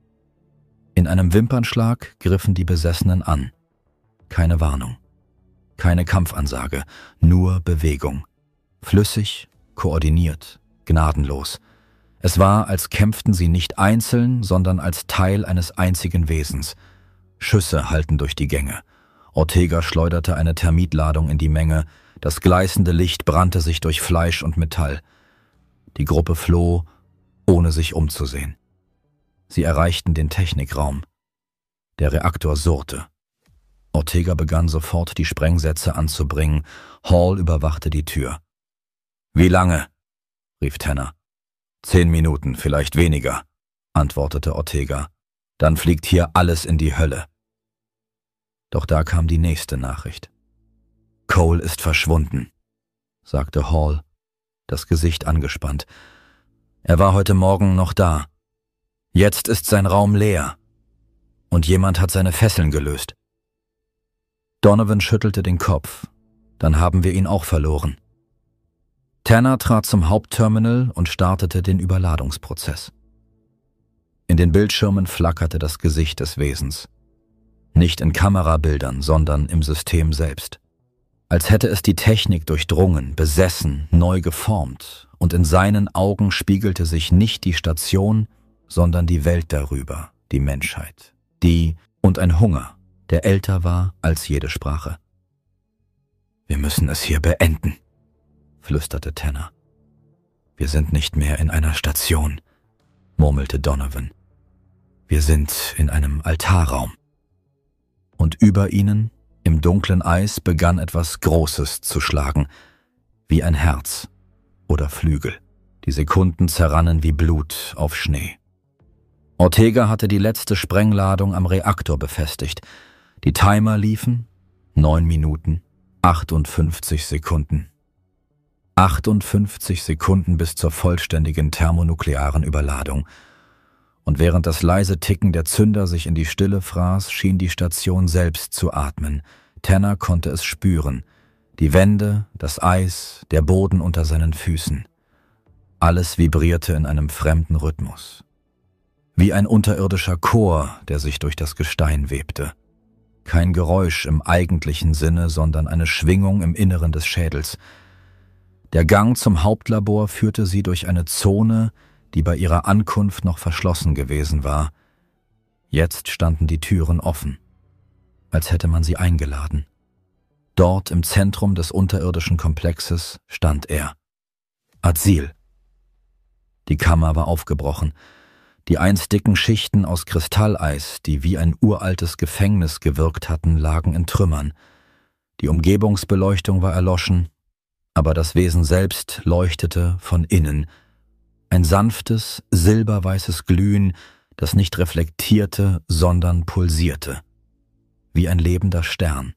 Speaker 1: In einem Wimpernschlag griffen die Besessenen an. Keine Warnung. Keine Kampfansage, nur Bewegung. Flüssig, koordiniert, gnadenlos. Es war, als kämpften sie nicht einzeln, sondern als Teil eines einzigen Wesens. Schüsse hallten durch die Gänge. Ortega schleuderte eine Termitladung in die Menge. Das gleißende Licht brannte sich durch Fleisch und Metall. Die Gruppe floh, ohne sich umzusehen. Sie erreichten den Technikraum. Der Reaktor surrte. Ortega begann sofort, die Sprengsätze anzubringen. Hall überwachte die Tür. »Wie lange?« rief Tanner. 10 Minuten, vielleicht weniger. antwortete Ortega. »Dann fliegt hier alles in die Hölle.« Doch da kam die nächste Nachricht. »Cole ist verschwunden«, sagte Hall, das Gesicht angespannt. »Er war heute Morgen noch da. Jetzt ist sein Raum leer. Und jemand hat seine Fesseln gelöst.« Donovan schüttelte den Kopf. »Dann haben wir ihn auch verloren.« Tanner trat zum Hauptterminal und startete den Überladungsprozess. In den Bildschirmen flackerte das Gesicht des Wesens. Nicht in Kamerabildern, sondern im System selbst. Als hätte es die Technik durchdrungen, besessen, neu geformt, und in seinen Augen spiegelte sich nicht die Station, sondern die Welt darüber, die Menschheit, und ein Hunger, der älter war als jede Sprache. »Wir müssen es hier beenden«, flüsterte Tanner. »Wir sind nicht mehr in einer Station«, murmelte Donovan. »Wir sind in einem Altarraum.« Und über ihnen, im dunklen Eis, begann etwas Großes zu schlagen, wie ein Herz oder Flügel. Die Sekunden zerrannen wie Blut auf Schnee. Ortega hatte die letzte Sprengladung am Reaktor befestigt. Die Timer liefen 9 Minuten, 58 Sekunden. 58 Sekunden bis zur vollständigen thermonuklearen Überladung. Und während das leise Ticken der Zünder sich in die Stille fraß, schien die Station selbst zu atmen. Tanner konnte es spüren. Die Wände, das Eis, der Boden unter seinen Füßen. Alles vibrierte in einem fremden Rhythmus. Wie ein unterirdischer Chor, der sich durch das Gestein webte. Kein Geräusch im eigentlichen Sinne, sondern eine Schwingung im Inneren des Schädels. Der Gang zum Hauptlabor führte sie durch eine Zone, die bei ihrer Ankunft noch verschlossen gewesen war. Jetzt standen die Türen offen, als hätte man sie eingeladen. Dort im Zentrum des unterirdischen Komplexes stand er. Azil. Die Kammer war aufgebrochen. Die einst dicken Schichten aus Kristalleis, die wie ein uraltes Gefängnis gewirkt hatten, lagen in Trümmern. Die Umgebungsbeleuchtung war erloschen, aber das Wesen selbst leuchtete von innen. Ein sanftes, silberweißes Glühen, das nicht reflektierte, sondern pulsierte. Wie ein lebender Stern.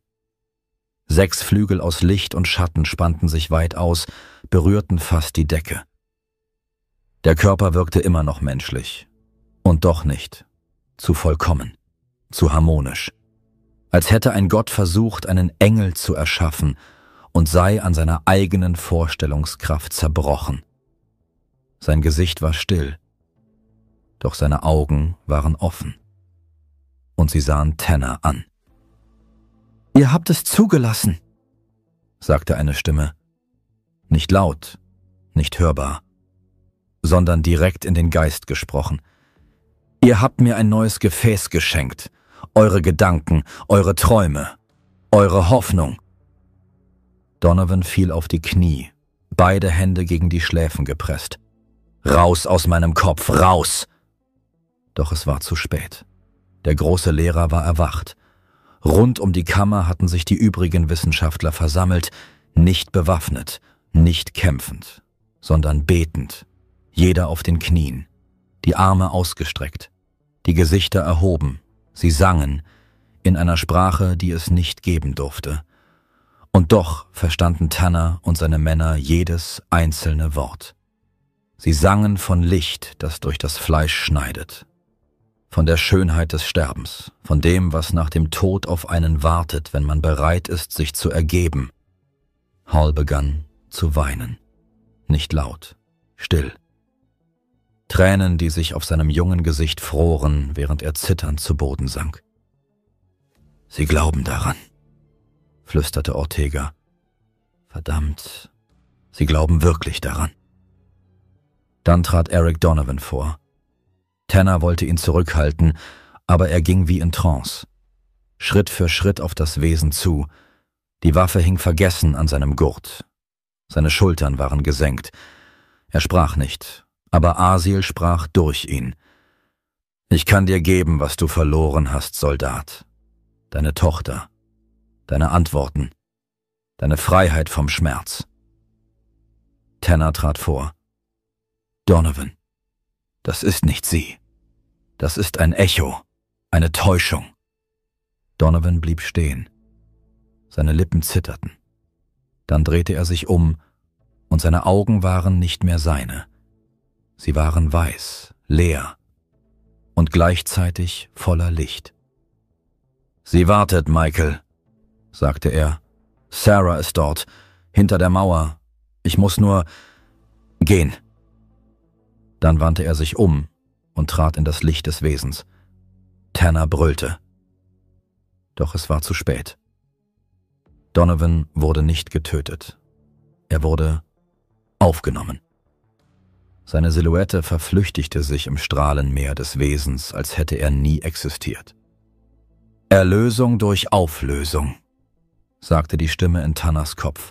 Speaker 1: 6 Flügel aus Licht und Schatten spannten sich weit aus, berührten fast die Decke. Der Körper wirkte immer noch menschlich. Und doch nicht. Zu vollkommen. Zu harmonisch. Als hätte ein Gott versucht, einen Engel zu erschaffen und sei an seiner eigenen Vorstellungskraft zerbrochen. Sein Gesicht war still, doch seine Augen waren offen. Und sie sahen Tanner an. »Ihr habt es zugelassen«, sagte eine Stimme. Nicht laut, nicht hörbar, sondern direkt in den Geist gesprochen. »Ihr habt mir ein neues Gefäß geschenkt, eure Gedanken, eure Träume, eure Hoffnung.« Donovan fiel auf die Knie, beide Hände gegen die Schläfen gepresst. »Raus aus meinem Kopf, raus!« Doch es war zu spät. Der große Lehrer war erwacht. Rund um die Kammer hatten sich die übrigen Wissenschaftler versammelt, nicht bewaffnet, nicht kämpfend, sondern betend, jeder auf den Knien, die Arme ausgestreckt, die Gesichter erhoben, sie sangen, in einer Sprache, die es nicht geben durfte. Und doch verstanden Tanner und seine Männer jedes einzelne Wort. Sie sangen von Licht, das durch das Fleisch schneidet, von der Schönheit des Sterbens, von dem, was nach dem Tod auf einen wartet, wenn man bereit ist, sich zu ergeben. Hall begann zu weinen, nicht laut, still. Tränen, die sich auf seinem jungen Gesicht froren, während er zitternd zu Boden sank. »Sie glauben daran«, flüsterte Ortega. »Verdammt, Sie glauben wirklich daran.« Dann trat Eric Donovan vor. Tanner wollte ihn zurückhalten, aber er ging wie in Trance. Schritt für Schritt auf das Wesen zu. Die Waffe hing vergessen an seinem Gurt. Seine Schultern waren gesenkt. Er sprach nicht, aber Azil sprach durch ihn. »Ich kann dir geben, was du verloren hast, Soldat. Deine Tochter, deine Antworten, deine Freiheit vom Schmerz.« Tanner trat vor. »Donovan, das ist nicht sie.« Das ist ein Echo, eine Täuschung. Donovan blieb stehen. Seine Lippen zitterten. Dann drehte er sich um, und seine Augen waren nicht mehr seine. Sie waren weiß, leer und gleichzeitig voller Licht. »Sie wartet, Michael«, sagte er. »Sarah ist dort, hinter der Mauer. Ich muss nur gehen.« Dann wandte er sich um und trat in das Licht des Wesens. Tanner brüllte. Doch es war zu spät. Donovan wurde nicht getötet. Er wurde aufgenommen. Seine Silhouette verflüchtigte sich im Strahlenmeer des Wesens, als hätte er nie existiert. »Erlösung durch Auflösung«, sagte die Stimme in Tanners Kopf.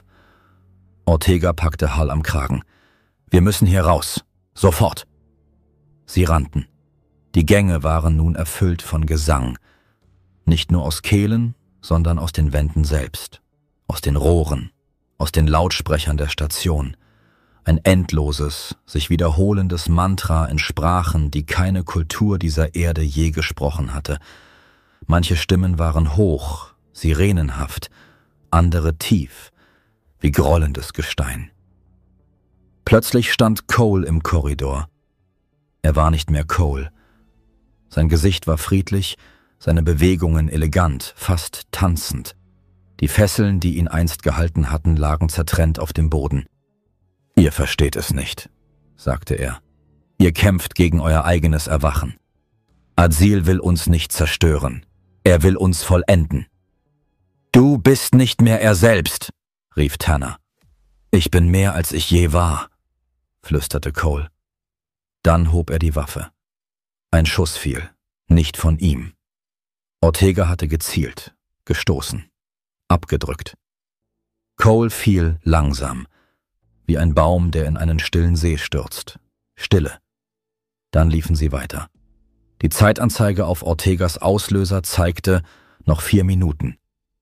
Speaker 1: Ortega packte Hal am Kragen. »Wir müssen hier raus. Sofort!« Sie rannten. Die Gänge waren nun erfüllt von Gesang. Nicht nur aus Kehlen, sondern aus den Wänden selbst. Aus den Rohren, aus den Lautsprechern der Station. Ein endloses, sich wiederholendes Mantra in Sprachen, die keine Kultur dieser Erde je gesprochen hatte. Manche Stimmen waren hoch, sirenenhaft, andere tief, wie grollendes Gestein. Plötzlich stand Cole im Korridor. Er war nicht mehr Cole. Sein Gesicht war friedlich, seine Bewegungen elegant, fast tanzend. Die Fesseln, die ihn einst gehalten hatten, lagen zertrennt auf dem Boden. »Ihr versteht es nicht«, sagte er. »Ihr kämpft gegen euer eigenes Erwachen. Adsil will uns nicht zerstören. Er will uns vollenden.« »Du bist nicht mehr er selbst«, rief Tanner. »Ich bin mehr, als ich je war«, flüsterte Cole. Dann hob er die Waffe. Ein Schuss fiel, nicht von ihm. Ortega hatte gezielt, gestoßen, abgedrückt. Cole fiel langsam, wie ein Baum, der in einen stillen See stürzt. Stille. Dann liefen sie weiter. Die Zeitanzeige auf Ortegas Auslöser zeigte noch 4 Minuten.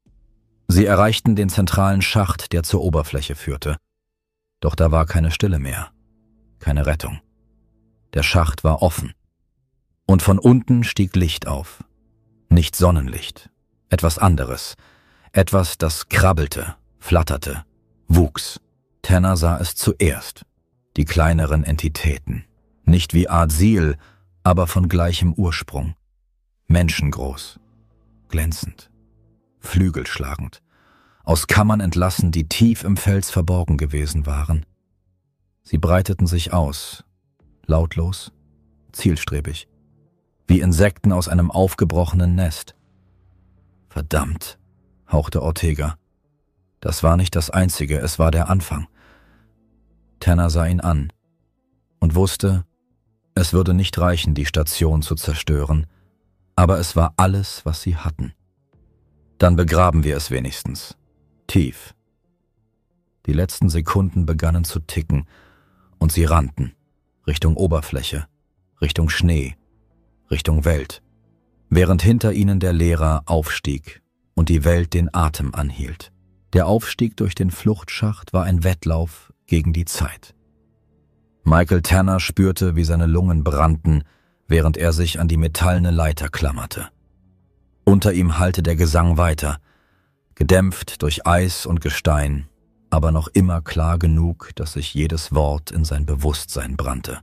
Speaker 1: Sie erreichten den zentralen Schacht, der zur Oberfläche führte. Doch da war keine Stille mehr, keine Rettung. Der Schacht war offen. Und von unten stieg Licht auf. Nicht Sonnenlicht, etwas anderes. Etwas, das krabbelte, flatterte, wuchs. Tanner sah es zuerst. Die kleineren Entitäten. Nicht wie Adsil, aber von gleichem Ursprung. Menschengroß, glänzend, flügelschlagend. Aus Kammern entlassen, die tief im Fels verborgen gewesen waren. Sie breiteten sich aus, lautlos, zielstrebig, wie Insekten aus einem aufgebrochenen Nest. »Verdammt«, hauchte Ortega. Das war nicht das Einzige, es war der Anfang. Tanner sah ihn an und wusste, es würde nicht reichen, die Station zu zerstören, aber es war alles, was sie hatten. Dann begraben wir es wenigstens, tief. Die letzten Sekunden begannen zu ticken und sie rannten, Richtung Oberfläche, Richtung Schnee, Richtung Welt, während hinter ihnen der Lehrer aufstieg und die Welt den Atem anhielt. Der Aufstieg durch den Fluchtschacht war ein Wettlauf gegen die Zeit. Michael Tanner spürte, wie seine Lungen brannten, während er sich an die metallene Leiter klammerte. Unter ihm hallte der Gesang weiter, gedämpft durch Eis und Gestein, aber noch immer klar genug, dass sich jedes Wort in sein Bewusstsein brannte.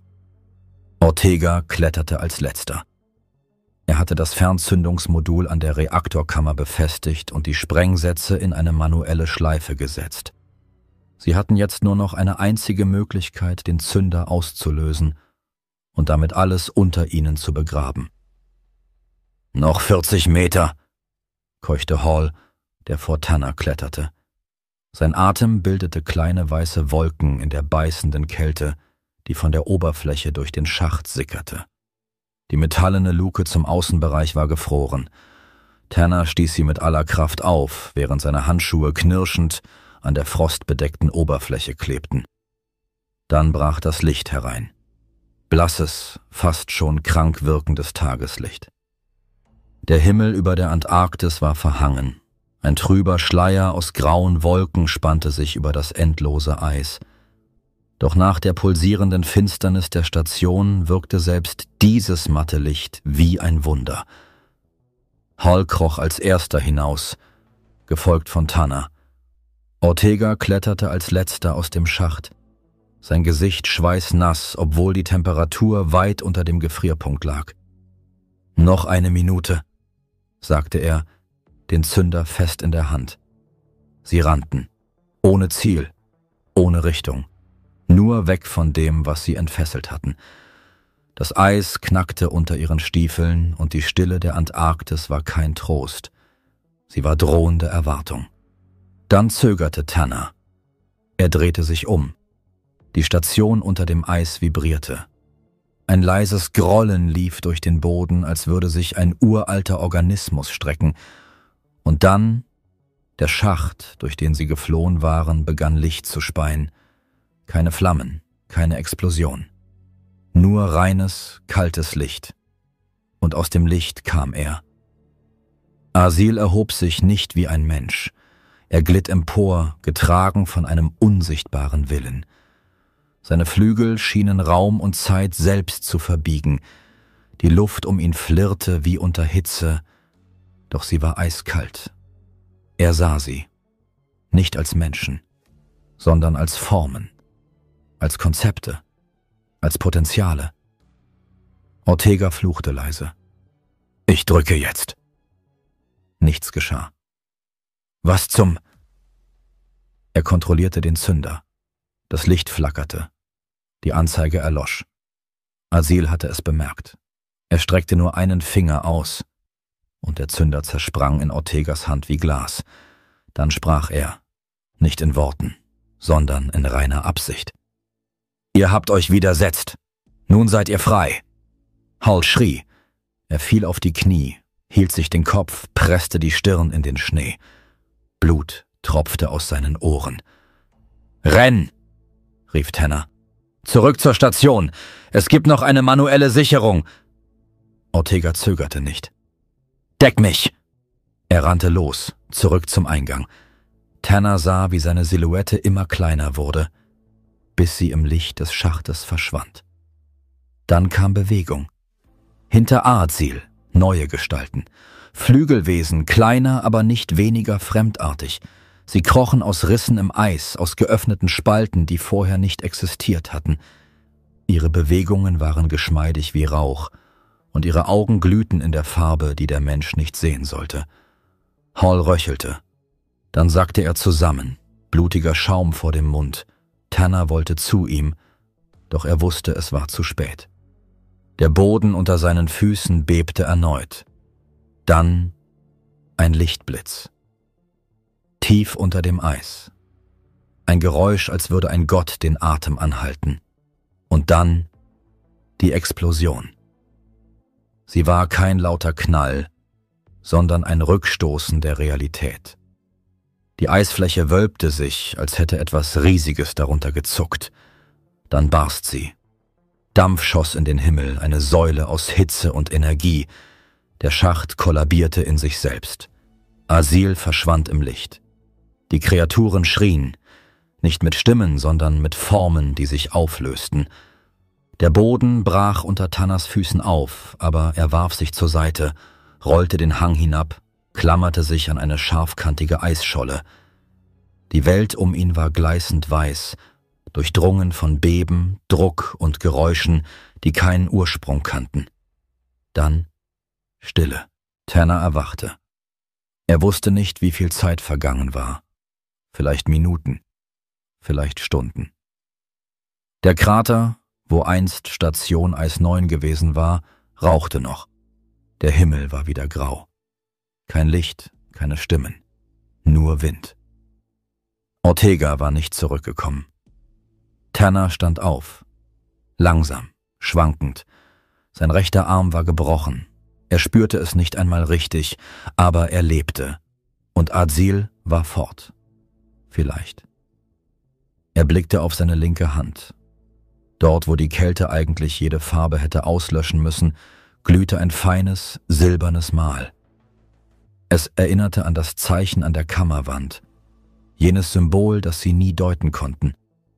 Speaker 1: Ortega kletterte als letzter. Er hatte das Fernzündungsmodul an der Reaktorkammer befestigt und die Sprengsätze in eine manuelle Schleife gesetzt. Sie hatten jetzt nur noch eine einzige Möglichkeit, den Zünder auszulösen und damit alles unter ihnen zu begraben. »Noch 40 Meter«, keuchte Hall, der vor Tanner kletterte. Sein Atem bildete kleine weiße Wolken in der beißenden Kälte, die von der Oberfläche durch den Schacht sickerte. Die metallene Luke zum Außenbereich war gefroren. Tanner stieß sie mit aller Kraft auf, während seine Handschuhe knirschend an der frostbedeckten Oberfläche klebten. Dann brach das Licht herein. Blasses, fast schon krank wirkendes Tageslicht. Der Himmel über der Antarktis war verhangen. Ein trüber Schleier aus grauen Wolken spannte sich über das endlose Eis. Doch nach der pulsierenden Finsternis der Station wirkte selbst dieses matte Licht wie ein Wunder. Hall kroch als erster hinaus, gefolgt von Tanner. Ortega kletterte als letzter aus dem Schacht, sein Gesicht schweißnass, obwohl die Temperatur weit unter dem Gefrierpunkt lag. »Noch eine Minute«, sagte er, den Zünder fest in der Hand. Sie rannten, ohne Ziel, ohne Richtung, nur weg von dem, was sie entfesselt hatten. Das Eis knackte unter ihren Stiefeln und die Stille der Antarktis war kein Trost. Sie war drohende Erwartung. Dann zögerte Tanner. Er drehte sich um. Die Station unter dem Eis vibrierte. Ein leises Grollen lief durch den Boden, als würde sich ein uralter Organismus strecken. Und dann, der Schacht, durch den sie geflohen waren, begann Licht zu speien. Keine Flammen, keine Explosion. Nur reines, kaltes Licht. Und aus dem Licht kam er. Asil erhob sich nicht wie ein Mensch. Er glitt empor, getragen von einem unsichtbaren Willen. Seine Flügel schienen Raum und Zeit selbst zu verbiegen. Die Luft um ihn flirrte wie unter Hitze, doch sie war eiskalt. Er sah sie, nicht als Menschen, sondern als Formen, als Konzepte, als Potenziale. Ortega fluchte leise. »Ich drücke jetzt.« Nichts geschah. »Was zum...« Er kontrollierte den Zünder. Das Licht flackerte. Die Anzeige erlosch. Asil hatte es bemerkt. Er streckte nur einen Finger aus, und der Zünder zersprang in Ortegas Hand wie Glas. Dann sprach er, nicht in Worten, sondern in reiner Absicht. »Ihr habt euch widersetzt. Nun seid ihr frei.« Hall schrie. Er fiel auf die Knie, hielt sich den Kopf, presste die Stirn in den Schnee. Blut tropfte aus seinen Ohren. »Renn!« rief Tanner. »Zurück zur Station! Es gibt noch eine manuelle Sicherung!« Ortega zögerte nicht. »Deck mich!« Er rannte los, zurück zum Eingang. Tanner sah, wie seine Silhouette immer kleiner wurde, bis sie im Licht des Schachtes verschwand. Dann kam Bewegung. Hinter Asil neue Gestalten. Flügelwesen, kleiner, aber nicht weniger fremdartig. Sie krochen aus Rissen im Eis, aus geöffneten Spalten, die vorher nicht existiert hatten. Ihre Bewegungen waren geschmeidig wie Rauch, und ihre Augen glühten in der Farbe, die der Mensch nicht sehen sollte. Hall röchelte. Dann sackte er zusammen, blutiger Schaum vor dem Mund. Tanner wollte zu ihm, doch er wusste, es war zu spät. Der Boden unter seinen Füßen bebte erneut. Dann ein Lichtblitz. Tief unter dem Eis. Ein Geräusch, als würde ein Gott den Atem anhalten. Und dann die Explosion. Sie war kein lauter Knall, sondern ein Rückstoßen der Realität. Die Eisfläche wölbte sich, als hätte etwas Riesiges darunter gezuckt. Dann barst sie. Dampf schoss in den Himmel, eine Säule aus Hitze und Energie. Der Schacht kollabierte in sich selbst. Asil verschwand im Licht. Die Kreaturen schrien, nicht mit Stimmen, sondern mit Formen, die sich auflösten. Der Boden brach unter Tanners Füßen auf, aber er warf sich zur Seite, rollte den Hang hinab, klammerte sich an eine scharfkantige Eisscholle. Die Welt um ihn war gleißend weiß, durchdrungen von Beben, Druck und Geräuschen, die keinen Ursprung kannten. Dann Stille. Tanner erwachte. Er wusste nicht, wie viel Zeit vergangen war. Vielleicht Minuten, vielleicht Stunden. Der Krater, wo einst Station Eis 9 gewesen war, rauchte noch. Der Himmel war wieder grau. Kein Licht, keine Stimmen, nur Wind. Ortega war nicht zurückgekommen. Tanner stand auf, langsam, schwankend. Sein rechter Arm war gebrochen. Er spürte es nicht einmal richtig, aber er lebte. Und Asil war fort. Vielleicht. Er blickte auf seine linke Hand. Dort, wo die Kälte eigentlich jede Farbe hätte auslöschen müssen, glühte ein feines, silbernes Mal. Es erinnerte an das Zeichen an der Kammerwand, jenes Symbol, das sie nie deuten konnten.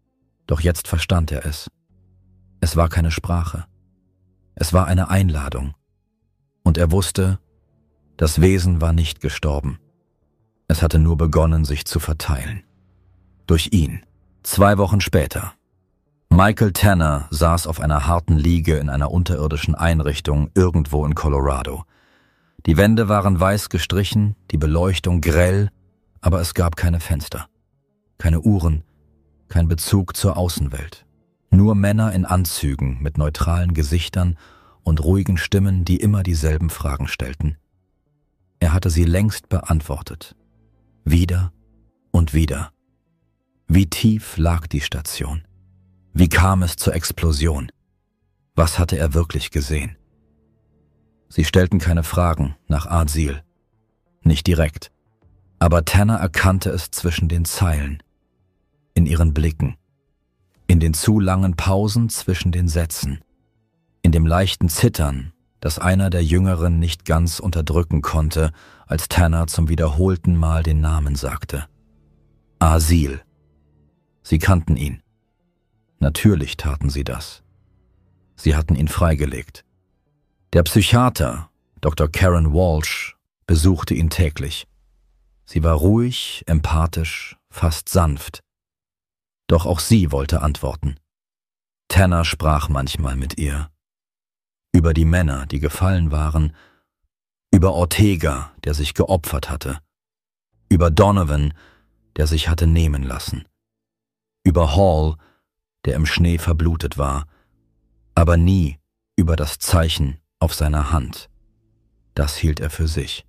Speaker 1: Doch jetzt verstand er es. Es war keine Sprache. Es war eine Einladung. Und er wusste, das Wesen war nicht gestorben. Es hatte nur begonnen, sich zu verteilen. Durch ihn. 2 Wochen später. Michael Tanner saß auf einer harten Liege in einer unterirdischen Einrichtung irgendwo in Colorado. Die Wände waren weiß gestrichen, die Beleuchtung grell, aber es gab keine Fenster, keine Uhren, kein Bezug zur Außenwelt. Nur Männer in Anzügen mit neutralen Gesichtern und ruhigen Stimmen, die immer dieselben Fragen stellten. Er hatte sie längst beantwortet. Wieder und wieder. Wie tief lag die Station? Wie kam es zur Explosion? Was hatte er wirklich gesehen? Sie stellten keine Fragen nach Asil. Nicht direkt. Aber Tanner erkannte es zwischen den Zeilen, in ihren Blicken, in den zu langen Pausen zwischen den Sätzen, in dem leichten Zittern, das einer der Jüngeren nicht ganz unterdrücken konnte, als Tanner zum wiederholten Mal den Namen sagte. Asil. Sie kannten ihn. Natürlich taten sie das. Sie hatten ihn freigelegt. Der Psychiater, Dr. Karen Walsh, besuchte ihn täglich. Sie war ruhig, empathisch, fast sanft. Doch auch sie wollte antworten. Tanner sprach manchmal mit ihr. Über die Männer, die gefallen waren, über Ortega, der sich geopfert hatte, über Donovan, der sich hatte nehmen lassen, über Hall, der im Schnee verblutet war, aber nie über das Zeichen auf seiner Hand. Das hielt er für sich.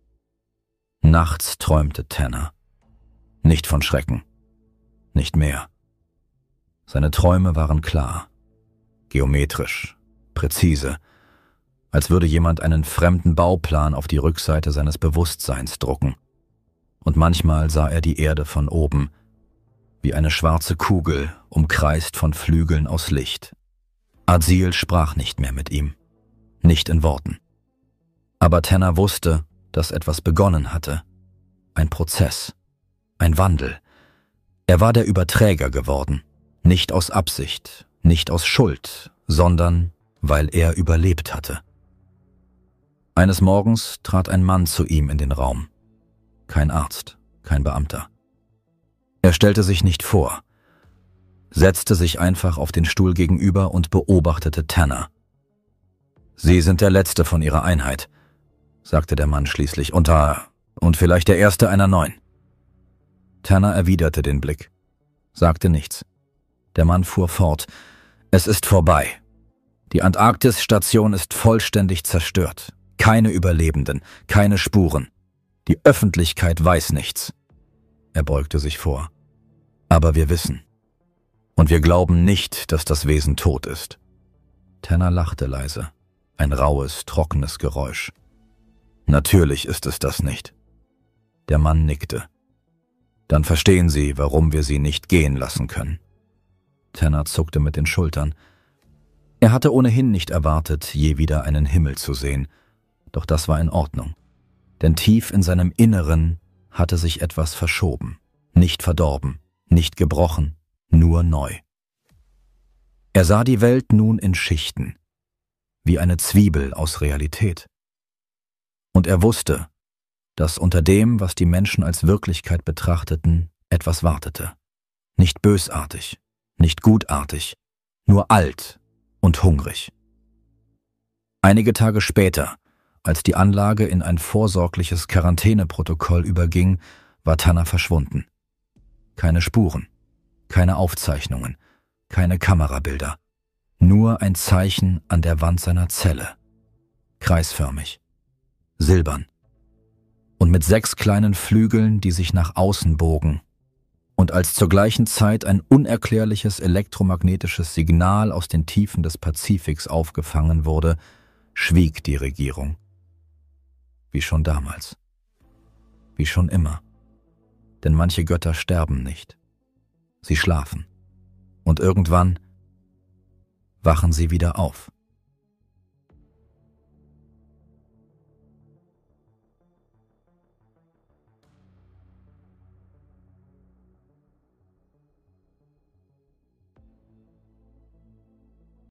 Speaker 1: Nachts träumte Tanner. Nicht von Schrecken. Nicht mehr. Seine Träume waren klar, geometrisch, präzise, als würde jemand einen fremden Bauplan auf die Rückseite seines Bewusstseins drucken. Und manchmal sah er die Erde von oben, wie eine schwarze Kugel, umkreist von Flügeln aus Licht. Asil sprach nicht mehr mit ihm, nicht in Worten. Aber Tanner wusste, dass etwas begonnen hatte. Ein Prozess, ein Wandel. Er war der Überträger geworden, nicht aus Absicht, nicht aus Schuld, sondern weil er überlebt hatte. Eines Morgens trat ein Mann zu ihm in den Raum. Kein Arzt, kein Beamter. Er stellte sich nicht vor, setzte sich einfach auf den Stuhl gegenüber und beobachtete Tanner. »Sie sind der Letzte von Ihrer Einheit«, sagte der Mann schließlich, und vielleicht der Erste einer neuen. Tanner erwiderte den Blick, sagte nichts. Der Mann fuhr fort. »Es ist vorbei. Die Antarktis-Station ist vollständig zerstört. Keine Überlebenden, keine Spuren. Die Öffentlichkeit weiß nichts.« Er beugte sich vor. »Aber wir wissen. Und wir glauben nicht, dass das Wesen tot ist.« Tanner lachte leise. Ein raues, trockenes Geräusch. »Natürlich ist es das nicht.« Der Mann nickte. »Dann verstehen Sie, warum wir Sie nicht gehen lassen können.« Tanner zuckte mit den Schultern. Er hatte ohnehin nicht erwartet, je wieder einen Himmel zu sehen. Doch das war in Ordnung. Denn tief in seinem Inneren hatte sich etwas verschoben. Nicht verdorben, nicht gebrochen, nur neu. Er sah die Welt nun in Schichten, wie eine Zwiebel aus Realität. Und er wusste, dass unter dem, was die Menschen als Wirklichkeit betrachteten, etwas wartete. Nicht bösartig, nicht gutartig, nur alt und hungrig. Einige Tage später, als die Anlage in ein vorsorgliches Quarantäneprotokoll überging, war Tanner verschwunden. Keine Spuren, keine Aufzeichnungen, keine Kamerabilder. Nur ein Zeichen an der Wand seiner Zelle. Kreisförmig, silbern und mit 6 kleinen Flügeln, die sich nach außen bogen. Und als zur gleichen Zeit ein unerklärliches elektromagnetisches Signal aus den Tiefen des Pazifiks aufgefangen wurde, schwieg die Regierung. Wie schon damals. Wie schon immer. Denn manche Götter sterben nicht. Sie schlafen. Und irgendwann wachen sie wieder auf.